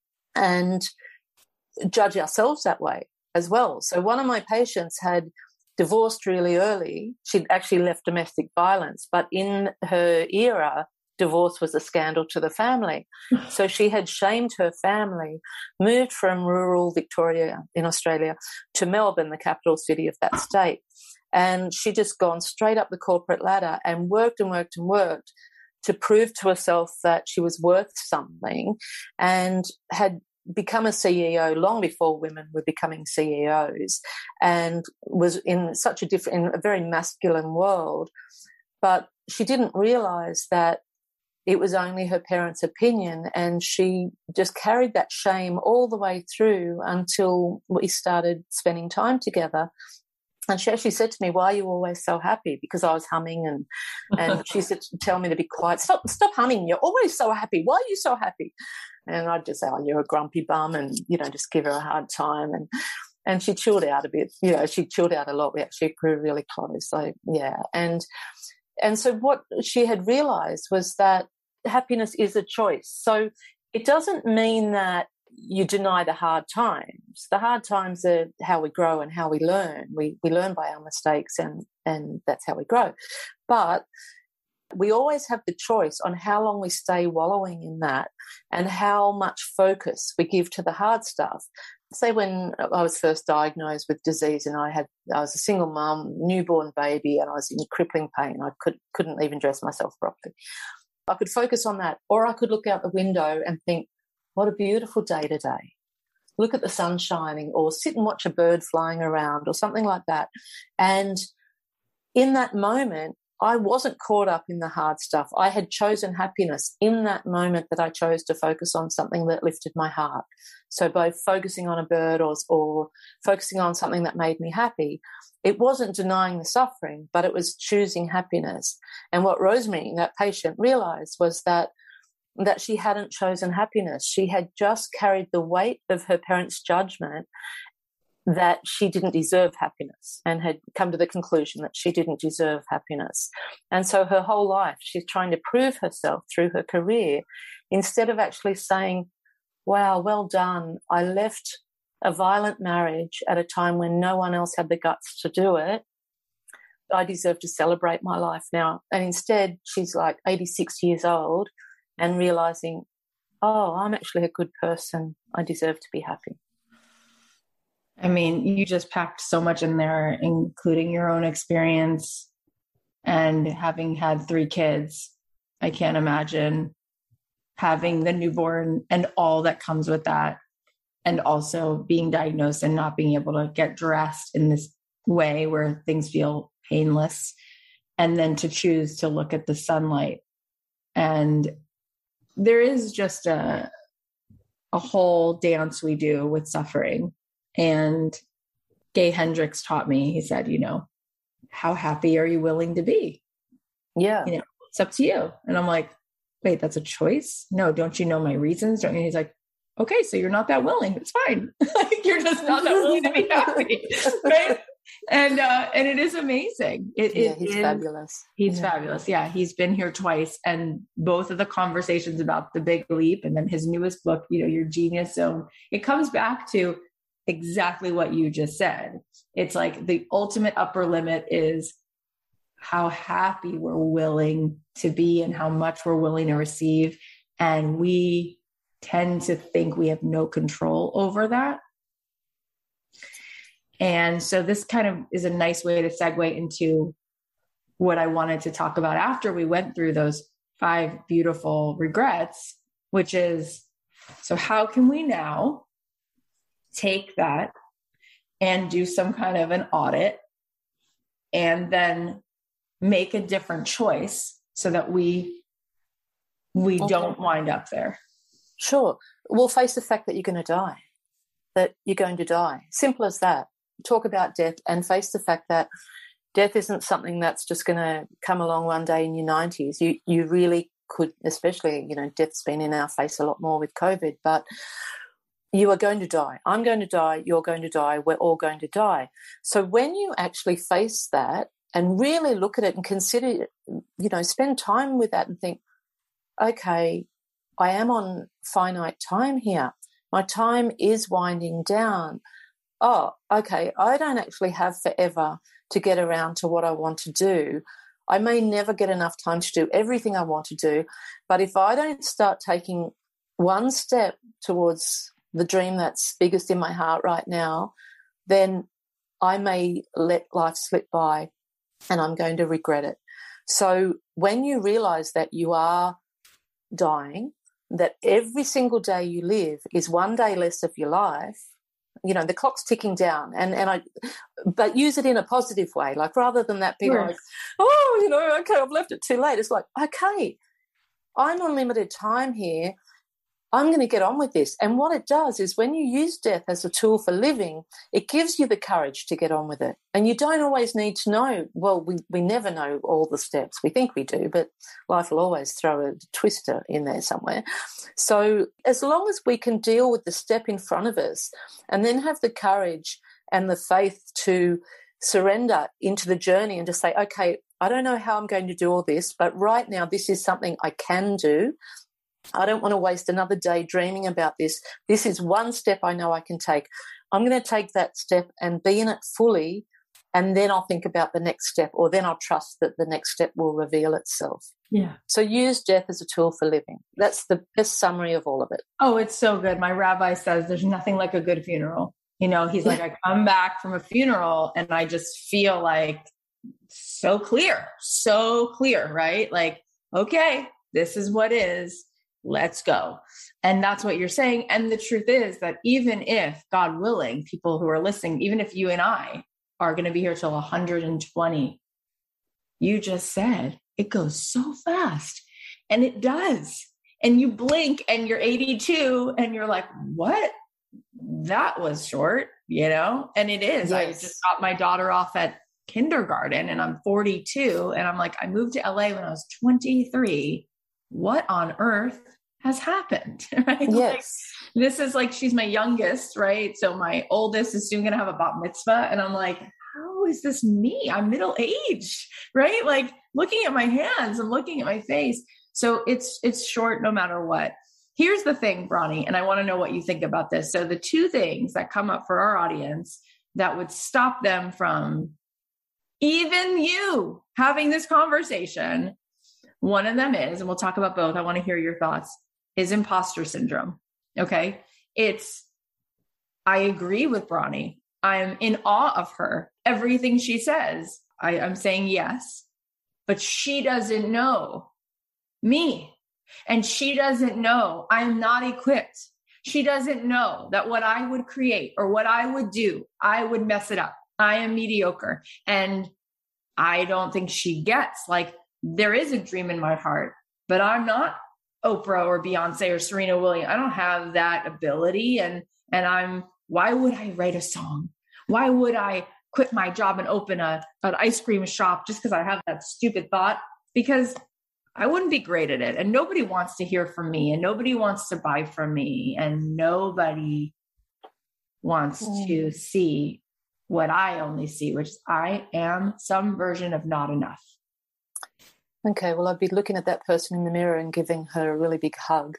and judge ourselves that way as well. So one of my patients had divorced really early. She'd actually left domestic violence, but in her era, divorce was a scandal to the family. So she had shamed her family, moved from rural Victoria in Australia to Melbourne, the capital city of that state. And she just gone straight up the corporate ladder and worked and worked and worked to prove to herself that she was worth something, and had become a C E O long before women were becoming C E Os, and was in such a different, in a very masculine world. But she didn't realize that it was only her parents' opinion, and she just carried that shame all the way through until we started spending time together. And she actually said to me, "Why are you always so happy?" Because I was humming, and and she said, "Tell me to be quiet. Stop, stop humming. You're always so happy. Why are you so happy?" And I'd just say, "Oh, you're a grumpy bum," and you know, just give her a hard time. And and she chilled out a bit. You know, she chilled out a lot. We actually grew really close. So yeah, and and so what she had realised was that happiness is a choice. So it doesn't mean that you deny the hard times. The hard times are how we grow and how we learn. We we learn by our mistakes, and and that's how we grow. But we always have the choice on how long we stay wallowing in that and how much focus we give to the hard stuff. Say when I was first diagnosed with disease, and I had I was a single mum, newborn baby, and I was in crippling pain. I could, couldn't even dress myself properly. I could focus on that, or I could look out the window and think, what a beautiful day today. Look at the sun shining, or sit and watch a bird flying around, or something like that. And in that moment, I wasn't caught up in the hard stuff. I had chosen happiness in that moment, that I chose to focus on something that lifted my heart. So both focusing on a bird or, or focusing on something that made me happy, it wasn't denying the suffering, but it was choosing happiness. And what Rosemary, that patient, realised was that that she hadn't chosen happiness. She had just carried the weight of her parents' judgment that she didn't deserve happiness, and had come to the conclusion that she didn't deserve happiness. And so her whole life she's trying to prove herself through her career, instead of actually saying, wow, well done, I left a violent marriage at a time when no one else had the guts to do it. I deserve to celebrate my life now. And instead she's like eighty-six years old and realising, oh, I'm actually a good person. I deserve to be happy. I mean, you just packed so much in there, including your own experience and having had three kids. I can't imagine having the newborn and all that comes with that. And also being diagnosed and not being able to get dressed in this way where things feel painless. And then to choose to look at the sunlight. And there is just a, a whole dance we do with suffering. And Gay Hendricks taught me, he said, you know, how happy are you willing to be? Yeah. You know, it's up to you. And I'm like, wait, that's a choice? No, don't you know my reasons? Don't you? He's like, okay, so you're not that willing. It's fine. Like, you're just not that willing to be happy. Right. And, uh, and it is amazing. It, yeah, it he's is, fabulous. He's yeah. fabulous. Yeah. He's been here twice, and both of the conversations about the big leap and then his newest book, you know, Your Genius Zone, it comes back to exactly what you just said. It's like the ultimate upper limit is how happy we're willing to be and how much we're willing to receive. And we tend to think we have no control over that. And so this kind of is a nice way to segue into what I wanted to talk about after we went through those five beautiful regrets, which is, so how can we now take that and do some kind of an audit and then make a different choice so that we, we okay. don't wind up there? Sure. We'll face the fact that you're going to die, that you're going to die. Simple as that. Talk about death and face the fact that death isn't something that's just going to come along one day in your nineties. You you really could, especially, you know, death's been in our face a lot more with COVID, but you are going to die. I'm going to die. You're going to die. We're all going to die. So when you actually face that and really look at it and consider it, you know, spend time with that and think, okay, I am on finite time here. My time is winding down. Oh, okay, I don't actually have forever to get around to what I want to do. I may never get enough time to do everything I want to do, but if I don't start taking one step towards the dream that's biggest in my heart right now, then I may let life slip by and I'm going to regret it. So when you realize that you are dying, that every single day you live is one day less of your life, you know, the clock's ticking down, and, and I, but use it in a positive way. Like, rather than that being Yes. like, oh, you know, okay, I've left it too late. It's like, okay, I'm on limited time here. I'm going to get on with this. And what it does is, when you use death as a tool for living, it gives you the courage to get on with it. And you don't always need to know, well, we, we never know all the steps. We think we do, but life will always throw a twister in there somewhere. So as long as we can deal with the step in front of us and then have the courage and the faith to surrender into the journey and to say, okay, I don't know how I'm going to do all this, but right now this is something I can do. I don't want to waste another day dreaming about this. This is one step I know I can take. I'm going to take that step and be in it fully, and then I'll think about the next step, or then I'll trust that the next step will reveal itself. Yeah. So use death as a tool for living. That's the best summary of all of it. Oh, it's so good. My rabbi says there's nothing like a good funeral. You know, he's like, I come back from a funeral and I just feel like so clear, so clear, right? Like, okay, this is what is. Let's go. And that's what you're saying. And the truth is that even if, God willing, people who are listening, even if you and I are going to be here till one hundred twenty, you just said it goes so fast, and it does. And you blink and you're eighty-two and you're like, what? That was short, you know? And it is. Yes. I just got my daughter off at kindergarten and I'm forty-two. And I'm like, I moved to L A when I was twenty-three. What on earth has happened? Right? Yes. Like, this is like, she's my youngest, right? So my oldest is soon going to have a bat mitzvah. And I'm like, how is this me? I'm middle-aged, right? Like, looking at my hands and looking at my face. So it's, it's short no matter what. Here's the thing, Bronnie, and I want to know what you think about this. So the two things that come up for our audience that would stop them from even you having this conversation, one of them is, and we'll talk about both, I want to hear your thoughts, is imposter syndrome. Okay. It's, I agree with Bronnie. I'm in awe of her. Everything she says, I, I'm saying yes, but she doesn't know me. And she doesn't know I'm not equipped. She doesn't know that what I would create or what I would do, I would mess it up. I am mediocre. And I don't think she gets, like, there is a dream in my heart, but I'm not Oprah or Beyonce or Serena Williams. I don't have that ability. And, and I'm, why would I write a song? Why would I quit my job and open a, an ice cream shop just because I have that stupid thought? Because I wouldn't be great at it. And nobody wants to hear from me, and nobody wants to buy from me, and nobody wants mm. to see what I only see, which is I am some version of not enough. Okay, well, I'd be looking at that person in the mirror and giving her a really big hug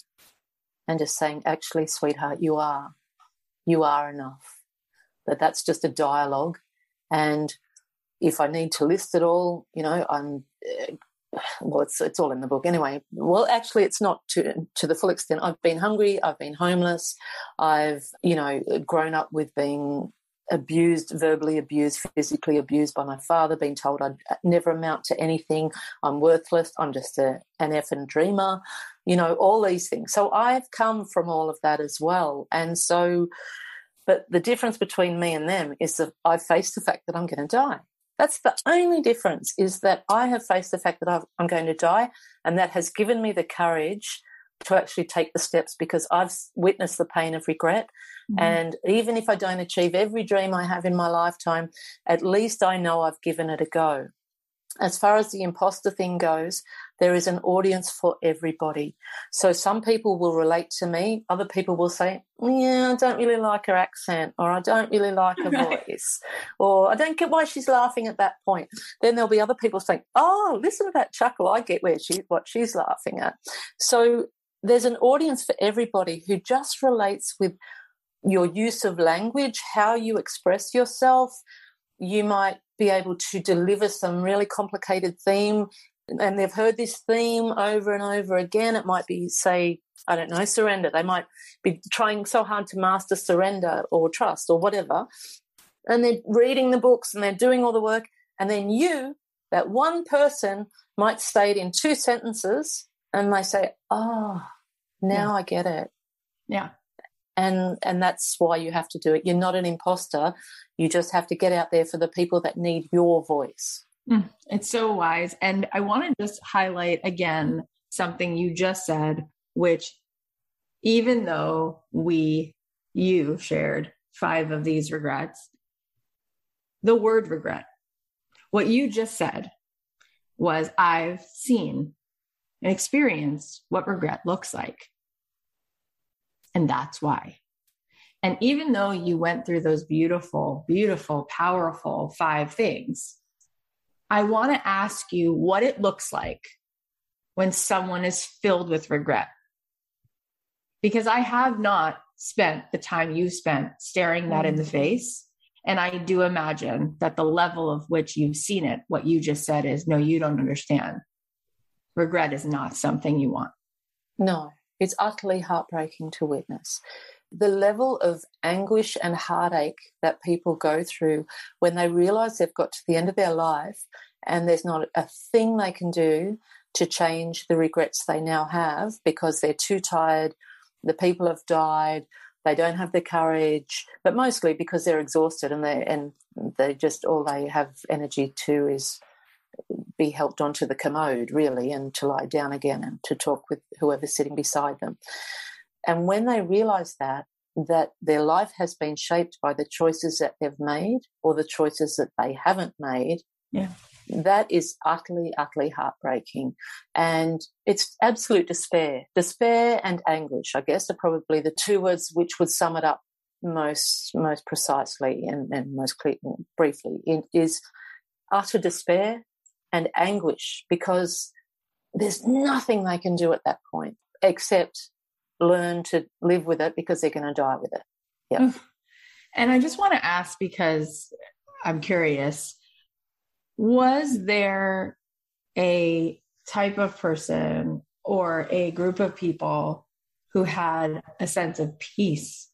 and just saying, actually, sweetheart, you are. You are enough. That that's just a dialogue. And if I need to list it all, you know, I'm... Uh, well, it's it's all in the book anyway. Well, actually, it's not to to the full extent. I've been hungry. I've been homeless. I've, you know, grown up with being abused, verbally abused, physically abused by my father, being told I'd never amount to anything. I'm worthless. I'm just a, an effing dreamer, you know, all these things. So I've come from all of that as well. And so, but the difference between me and them is that I've faced the fact that I'm going to die. That's the only difference, is that I have faced the fact that I've, I'm going to die, and that has given me the courage to actually take the steps, because I've witnessed the pain of regret. Mm-hmm. And even if I don't achieve every dream I have in my lifetime, at least I know I've given it a go. As far as the imposter thing goes, there is an audience for everybody. So some people will relate to me. Other people will say, yeah, I don't really like her accent, or I don't really like her voice, or I don't get why she's laughing at that point. Then there'll be other people saying, oh, listen to that chuckle. I get where she, what she's laughing at. So there's an audience for everybody who just relates with your use of language, how you express yourself. You might be able to deliver some really complicated theme, and they've heard this theme over and over again. It might be, say, I don't know, surrender. They might be trying so hard to master surrender or trust or whatever, and they're reading the books and they're doing all the work, and then you, that one person, might say it in two sentences, and they say, oh, now yeah. I get it. Yeah. And and that's why you have to do it. You're not an imposter. You just have to get out there for the people that need your voice. Mm, it's so wise. And I want to just highlight again something you just said, which even though we, you shared five of these regrets, the word regret, what you just said was, I've seen and experienced what regret looks like. And that's why. And even though you went through those beautiful, beautiful, powerful five things, I want to ask you what it looks like when someone is filled with regret. Because I have not spent the time you spent staring that in the face. And I do imagine that the level of which you've seen it, what you just said is, no, you don't understand. Regret is not something you want. No. It's utterly heartbreaking to witness. The level of anguish and heartache that people go through when they realise they've got to the end of their life and there's not a thing they can do to change the regrets they now have, because they're too tired, the people have died, they don't have the courage, but mostly because they're exhausted and they and they just, all they have energy to is be helped onto the commode, really, and to lie down again and to talk with whoever's sitting beside them. And when they realise that, that their life has been shaped by the choices that they've made or the choices that they haven't made, yeah, that is utterly, utterly heartbreaking. And it's absolute despair. Despair and anguish, I guess, are probably the two words which would sum it up most most precisely and, and most clear, briefly. It is utter despair and anguish, because there's nothing they can do at that point except learn to live with it, because they're going to die with it. Yeah. And I just want to ask, because I'm curious, was there a type of person or a group of people who had a sense of peace?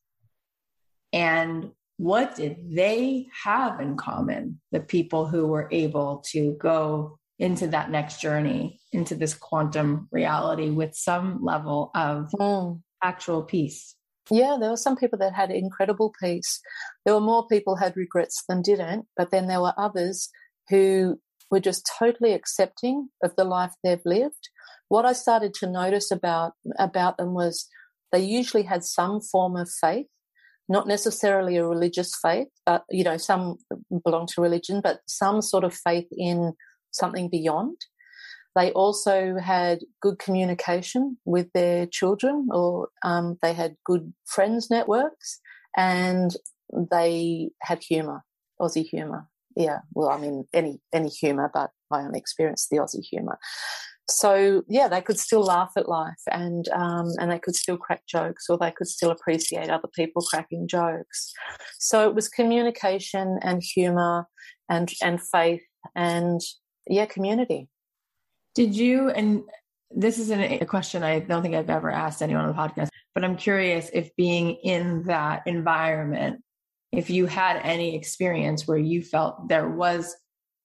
And what did they have in common, the people who were able to go into that next journey, into this quantum reality with some level of mm. actual peace. Yeah, there were some people that had incredible peace. There were more people who had regrets than didn't, but then there were others who were just totally accepting of the life they've lived. What I started to notice about about them was they usually had some form of faith, not necessarily a religious faith, but, you know, some belong to religion, but some sort of faith in something beyond. They also had good communication with their children, or um, they had good friends networks, and they had humour, Aussie humour. Yeah, well, I mean, any any humour, but I only experienced the Aussie humour. So, yeah, they could still laugh at life, and um, and they could still crack jokes, or they could still appreciate other people cracking jokes. So it was communication and humour and and faith and, yeah, community. Did you, and this isn't a question I don't think I've ever asked anyone on the podcast, but I'm curious if being in that environment, if you had any experience where you felt there was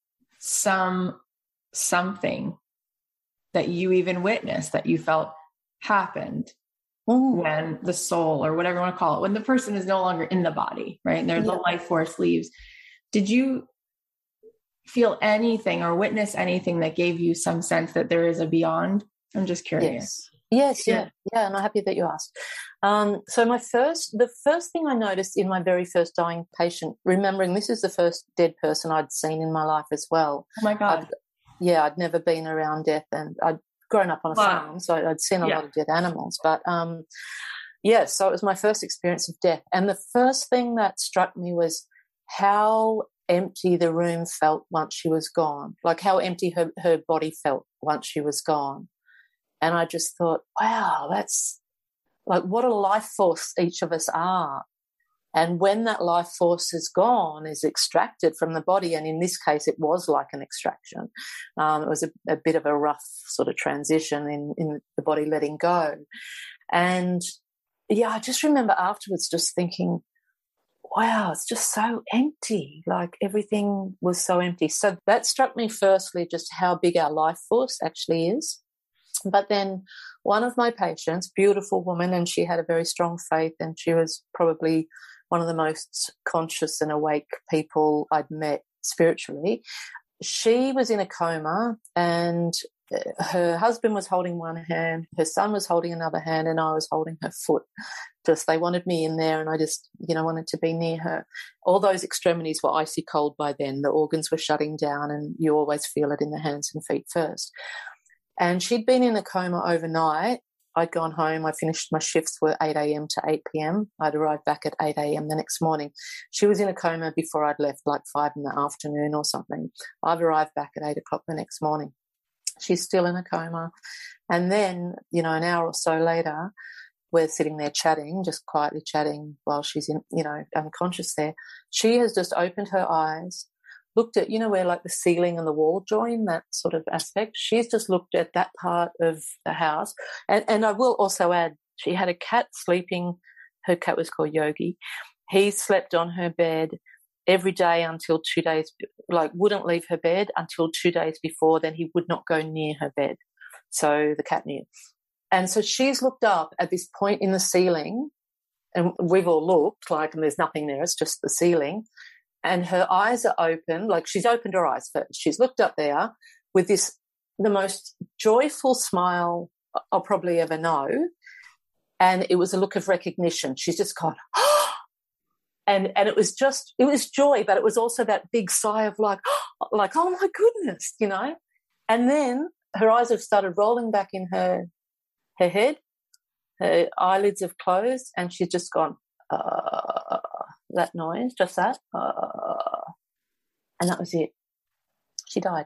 some something that you even witnessed, that you felt happened Ooh. When the soul, or whatever you want to call it, when the person is no longer in the body, right? And there's yeah. the life force leaves. Did you feel anything or witness anything that gave you some sense that there is a beyond? I'm just curious. Yes, yes, yeah, yeah, yeah, and I'm happy that you asked. Um, so my first, the first thing I noticed in my very first dying patient, remembering this is the first dead person I'd seen in my life as well. Oh my God. I'd, yeah, I'd never been around death, and I'd grown up on a wow. farm, so I'd seen a yeah. lot of dead animals. But um, yeah, so it was my first experience of death. And the first thing that struck me was how empty the room felt once she was gone, like how empty her, her body felt once she was gone. And I just thought, wow, that's like what a life force each of us are. And when that life force is gone, is extracted from the body, and in this case it was like an extraction. Um, it was a, a bit of a rough sort of transition in, in the body letting go. And, yeah, I just remember afterwards just thinking, wow, it's just so empty, like everything was so empty. So that struck me firstly, just how big our life force actually is. But then one of my patients, beautiful woman, and she had a very strong faith, and she was probably one of the most conscious and awake people I'd met spiritually. She was in a coma, and her husband was holding one hand, her son was holding another hand, and I was holding her foot. Just they wanted me in there, and I just, you know, wanted to be near her. All those extremities were icy cold by then. The organs were shutting down, and you always feel it in the hands and feet first. And she'd been in a coma overnight. I'd gone home. I finished, my shifts were eight a.m. to eight p.m. I'd arrived back at eight a.m. the next morning. She was in a coma before I'd left, like five in the afternoon or something. I've arrived back at eight o'clock the next morning. She's still in a coma. And then, you know, an hour or so later, we're sitting there chatting, just quietly chatting while she's in, you know, unconscious there. She has just opened her eyes, looked at, you know, where like the ceiling and the wall join, that sort of aspect. She's just looked at that part of the house. And, and I will also add, she had a cat sleeping. Her cat was called Yogi. He slept on her bed every day until two days, like wouldn't leave her bed until two days before. Then he would not go near her bed. So the cat knew. And so she's looked up at this point in the ceiling, and we've all looked, like, and there's nothing there. It's just the ceiling. And her eyes are open, like she's opened her eyes first. She's looked up there with this, the most joyful smile I'll probably ever know. And it was a look of recognition. She's just gone, oh! and and it was just, it was joy, but it was also that big sigh of like, oh, like, oh my goodness, you know. And then her eyes have started rolling back in her her head. Her eyelids have closed, and she's just gone, uh, that noise, just that, uh, and that was it. She died.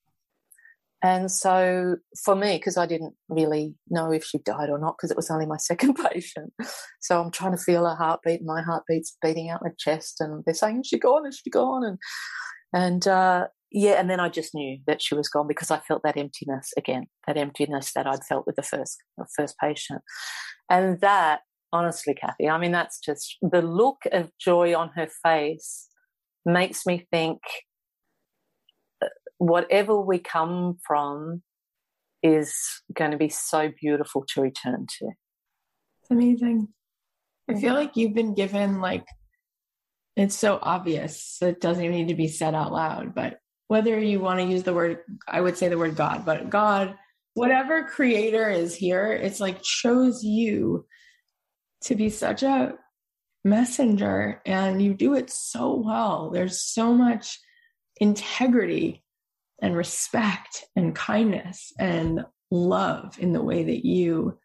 And so for me, because I didn't really know if she died or not, because it was only my second patient, so I'm trying to feel her heartbeat. My heartbeat's beating out my chest, and they're saying, is she gone, is she gone? And, and uh, yeah, and then I just knew that she was gone, because I felt that emptiness again, that emptiness that I'd felt with the first, the first patient. And that, honestly, Kathy, I mean, that's just the look of joy on her face makes me think whatever we come from is going to be so beautiful to return to. It's amazing. I feel like you've been given, like, it's so obvious, so it doesn't even need to be said out loud, but whether you want to use the word, I would say the word God, but God, whatever creator is here, it's like chose you to be such a messenger, and you do it so well. There's so much integrity and respect and kindness and love in the way that you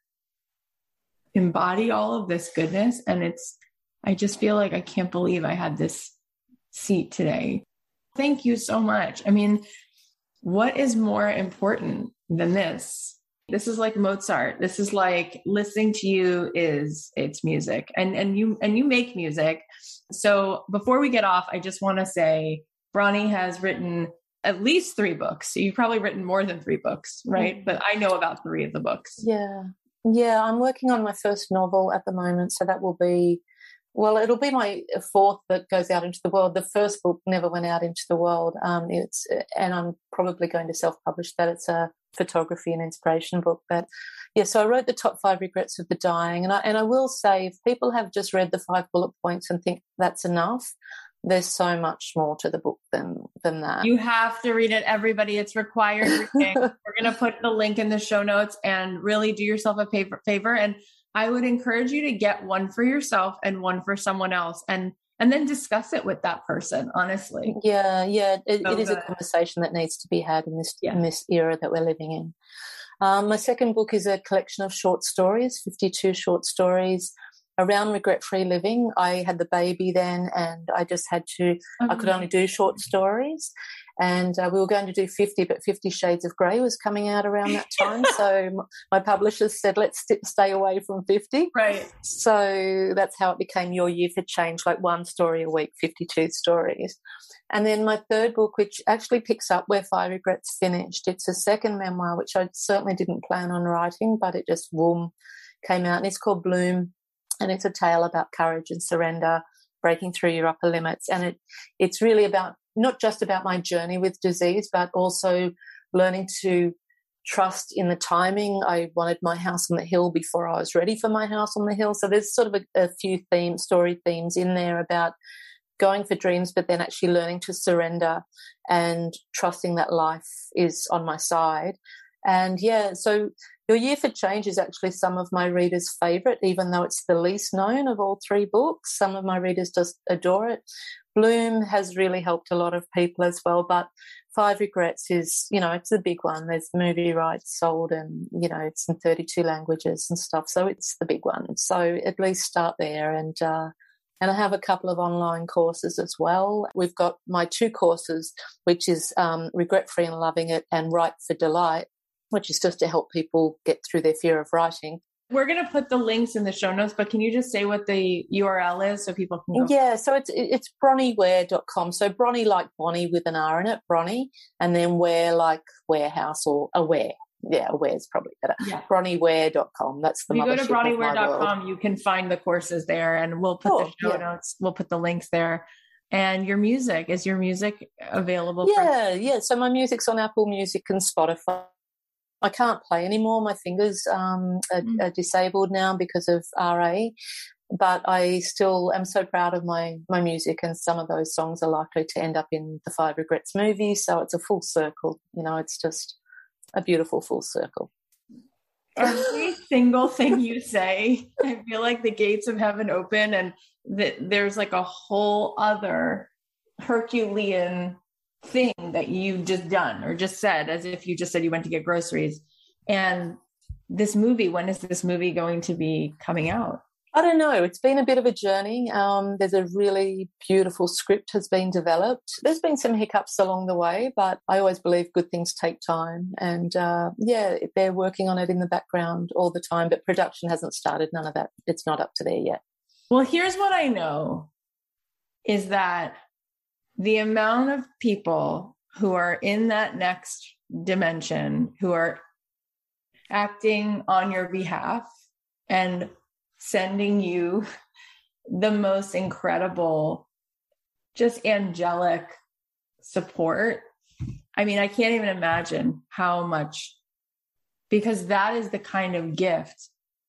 embody all of this goodness. And it's, I just feel like I can't believe I had this seat today. Thank you so much. I mean, what is more important than this? This is like Mozart. This is like listening to you is it's music, and, and you, and you make music. So before we get off, I just want to say Bronnie has written at least three books. So you've probably written more than three books, right? Mm-hmm. But I know about three of the books. Yeah. Yeah. I'm working on my first novel at the moment. So that will be, well, it'll be my fourth that goes out into the world. The first book never went out into the world. Um, it's, and I'm probably going to self-publish that. It's a photography and inspiration book. But yeah, so I wrote the top five regrets of the dying. And I, and I will say, if people have just read the five bullet points and think that's enough, there's so much more to the book than than that. You have to read it, everybody. It's required reading. We're going to put the link in the show notes, and really do yourself a favor, favor. And I would encourage you to get one for yourself and one for someone else, and and then discuss it with that person, honestly. Yeah, yeah. It, so it is good. a conversation that needs to be had in this yeah. in this era that we're living in. Um, my second book is a collection of short stories, fifty-two short stories around regret-free living. I had the baby then, and I just had to, okay. I could only do short stories. And uh, we were going to do fifty, but Fifty Shades of Grey was coming out around that time. So my publishers said, let's st- stay away from fifty. Right. So that's how it became Your Year for Change, like one story a week, fifty-two stories. And then my third book, which actually picks up where Five Regrets finished, it's a second memoir, which I certainly didn't plan on writing, but it just, boom, came out. And it's called Bloom. And it's a tale about courage and surrender, breaking through your upper limits. And it it's really about, not just about my journey with disease, but also learning to trust in the timing. I wanted my house on the hill before I was ready for my house on the hill. So there's sort of a, a few themes, story themes in there about going for dreams, but then actually learning to surrender and trusting that life is on my side. And yeah, so Your Year for Change is actually some of my readers' favourite, even though it's the least known of all three books. Some of my readers just adore it. Bloom has really helped a lot of people as well, but Five Regrets is, you know, it's a big one. There's movie rights sold, and, you know, it's in thirty-two languages and stuff, so it's the big one. So at least start there. And uh, and I have a couple of online courses as well. We've got my two courses, which is um, Regret-Free and Loving It, and Write for Delight, which is just to help people get through their fear of writing. We're going to put the links in the show notes, but can you just say what the U R L is so people can go? Yeah, so it's it's bronnie ware dot com. So Bronnie like Bonnie with an R in it, Bronnie, and then ware like warehouse or aware. Yeah, aware is probably better. Yeah. bronnie ware dot com. That's the mothership. You go to bronnie ware dot com, you can find the courses there, and we'll put oh, the show yeah. notes, we'll put the links there. And your music, is your music available? Yeah, for- yeah. So my music's on Apple Music and Spotify. I can't play anymore. My fingers um, are, mm. are disabled now because of R A, but I still am so proud of my, my music, and some of those songs are likely to end up in the Five Regrets movie. So it's a full circle. You know, it's just a beautiful full circle. Every single thing you say, I feel like the gates of heaven open, and that there's like a whole other Herculean thing that you've just done or just said, as if you just said you went to get groceries. And this movie, when is this movie going to be coming out? I don't know. It's been a bit of a journey. Um, there's a really beautiful script has been developed. There's been some hiccups along the way, but I always believe good things take time. And uh, yeah, they're working on it in the background all the time, but production hasn't started. None of that. It's not up to there yet. Well, here's what I know is that the amount of people who are in that next dimension, who are acting on your behalf and sending you the most incredible, just angelic support I mean, I can't even imagine how much, because that is the kind of gift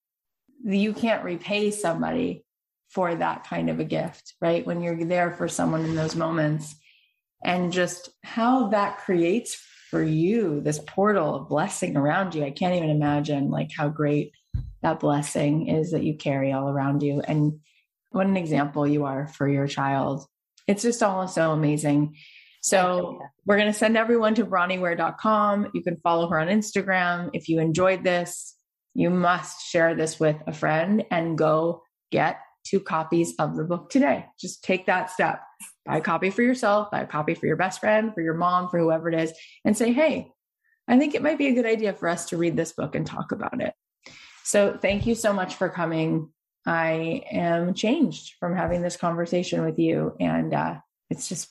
you can't repay somebody for that kind of a gift, right? When you're there for someone in those moments, and just how that creates for you this portal of blessing around you. I can't even imagine like how great that blessing is that you carry all around you. And what an example you are for your child. It's just all so amazing. So we're going to send everyone to bronnie ware dot com. You can follow her on Instagram. If you enjoyed this, you must share this with a friend and go get two copies of the book today. Just take that step. Buy a copy for yourself, buy a copy for your best friend, for your mom, for whoever it is, and say, hey, I think it might be a good idea for us to read this book and talk about it. So thank you so much for coming. I am changed from having this conversation with you. And uh, it's just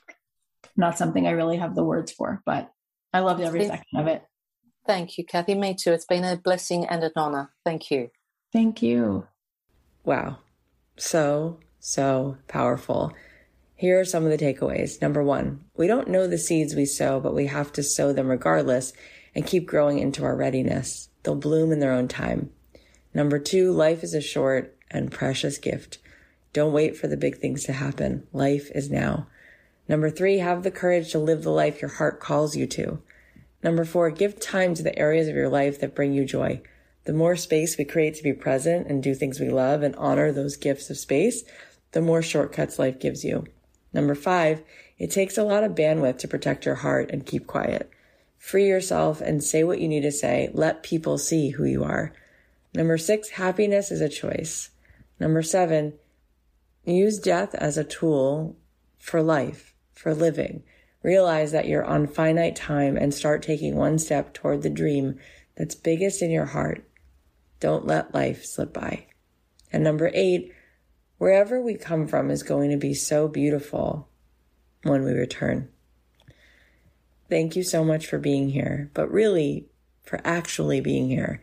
not something I really have the words for, but I loved every second of it. Thank you, Kathy. Me too. It's been a blessing and an honor. Thank you. Thank you. Wow. So, so powerful. Here are some of the takeaways. Number one, we don't know the seeds we sow, but we have to sow them regardless and keep growing into our readiness. They'll bloom in their own time. Number two, life is a short and precious gift. Don't wait for the big things to happen. Life is now. Number three, have the courage to live the life your heart calls you to. Number four, give time to the areas of your life that bring you joy. The more space we create to be present and do things we love and honor those gifts of space, the more shortcuts life gives you. Number five, it takes a lot of bandwidth to protect your heart and keep quiet. Free yourself and say what you need to say. Let people see who you are. Number six, happiness is a choice. Number seven, use death as a tool for life, for living. Realize that you're on finite time and start taking one step toward the dream that's biggest in your heart. Don't let life slip by. And number eight, wherever we come from is going to be so beautiful when we return. Thank you so much for being here, but really for actually being here.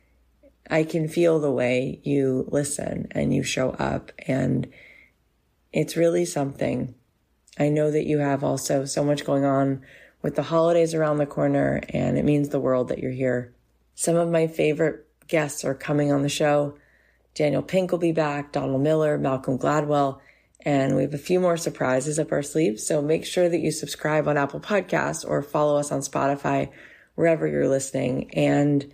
I can feel the way you listen and you show up, and it's really something. I know that you have also so much going on with the holidays around the corner, and it means the world that you're here. Some of my favorite guests are coming on the show. Daniel Pink will be back, Donald Miller, Malcolm Gladwell, and we have a few more surprises up our sleeves. So make sure that you subscribe on Apple Podcasts or follow us on Spotify, wherever you're listening. And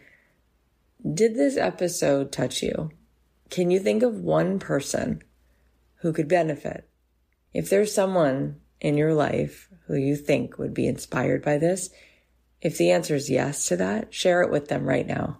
did this episode touch you? Can you think of one person who could benefit? If there's someone in your life who you think would be inspired by this, if the answer is yes to that, share it with them right now.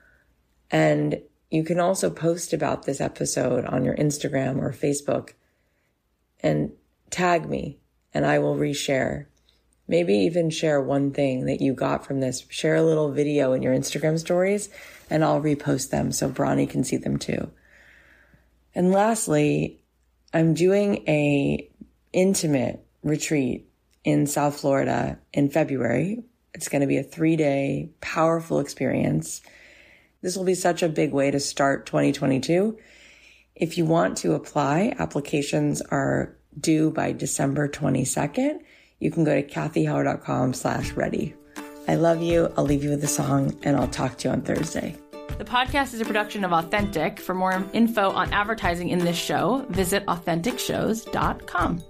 And you can also post about this episode on your Instagram or Facebook and tag me, and I will reshare. Maybe even share one thing that you got from this. Share a little video in your Instagram stories, and I'll repost them so Bronnie can see them too. And lastly, I'm doing a intimate retreat in South Florida in February. It's going to be a three-day powerful experience. This will be such a big way to start twenty twenty-two. If you want to apply, applications are due by December twenty-second. You can go to kathyheller.com slash ready. I love you. I'll leave you with a song, and I'll talk to you on Thursday. The podcast is a production of Authentic. For more info on advertising in this show, visit authentic shows dot com.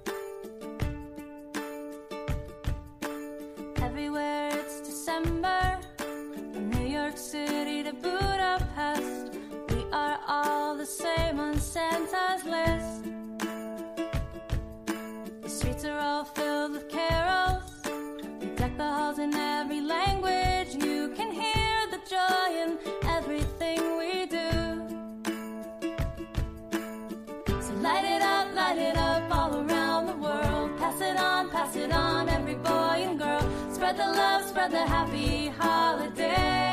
Everywhere it's December, from New York City to Budapest, we are all the same on Santa's list. The streets are all filled with carols. We deck the halls in every language. You can hear the joy in everything we do. So light it up, light it up all around the world. Pass it on, pass it on, every boy and girl. Spread the love, spread the happy holiday.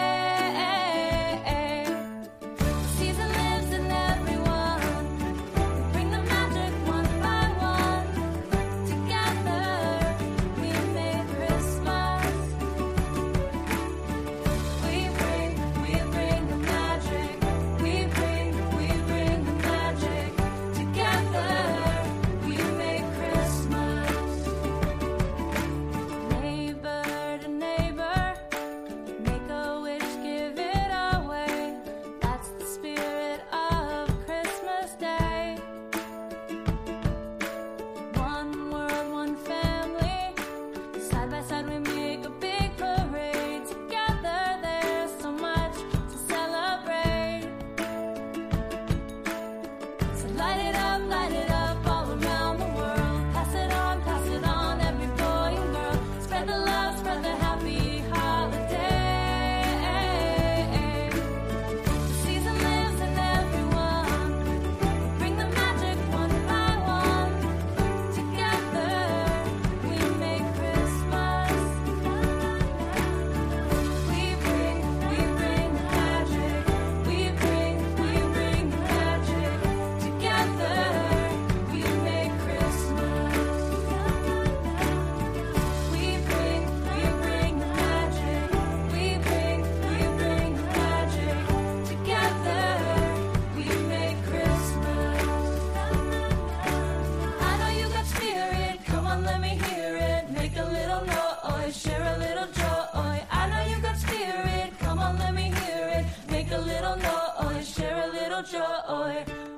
Neighbor joy.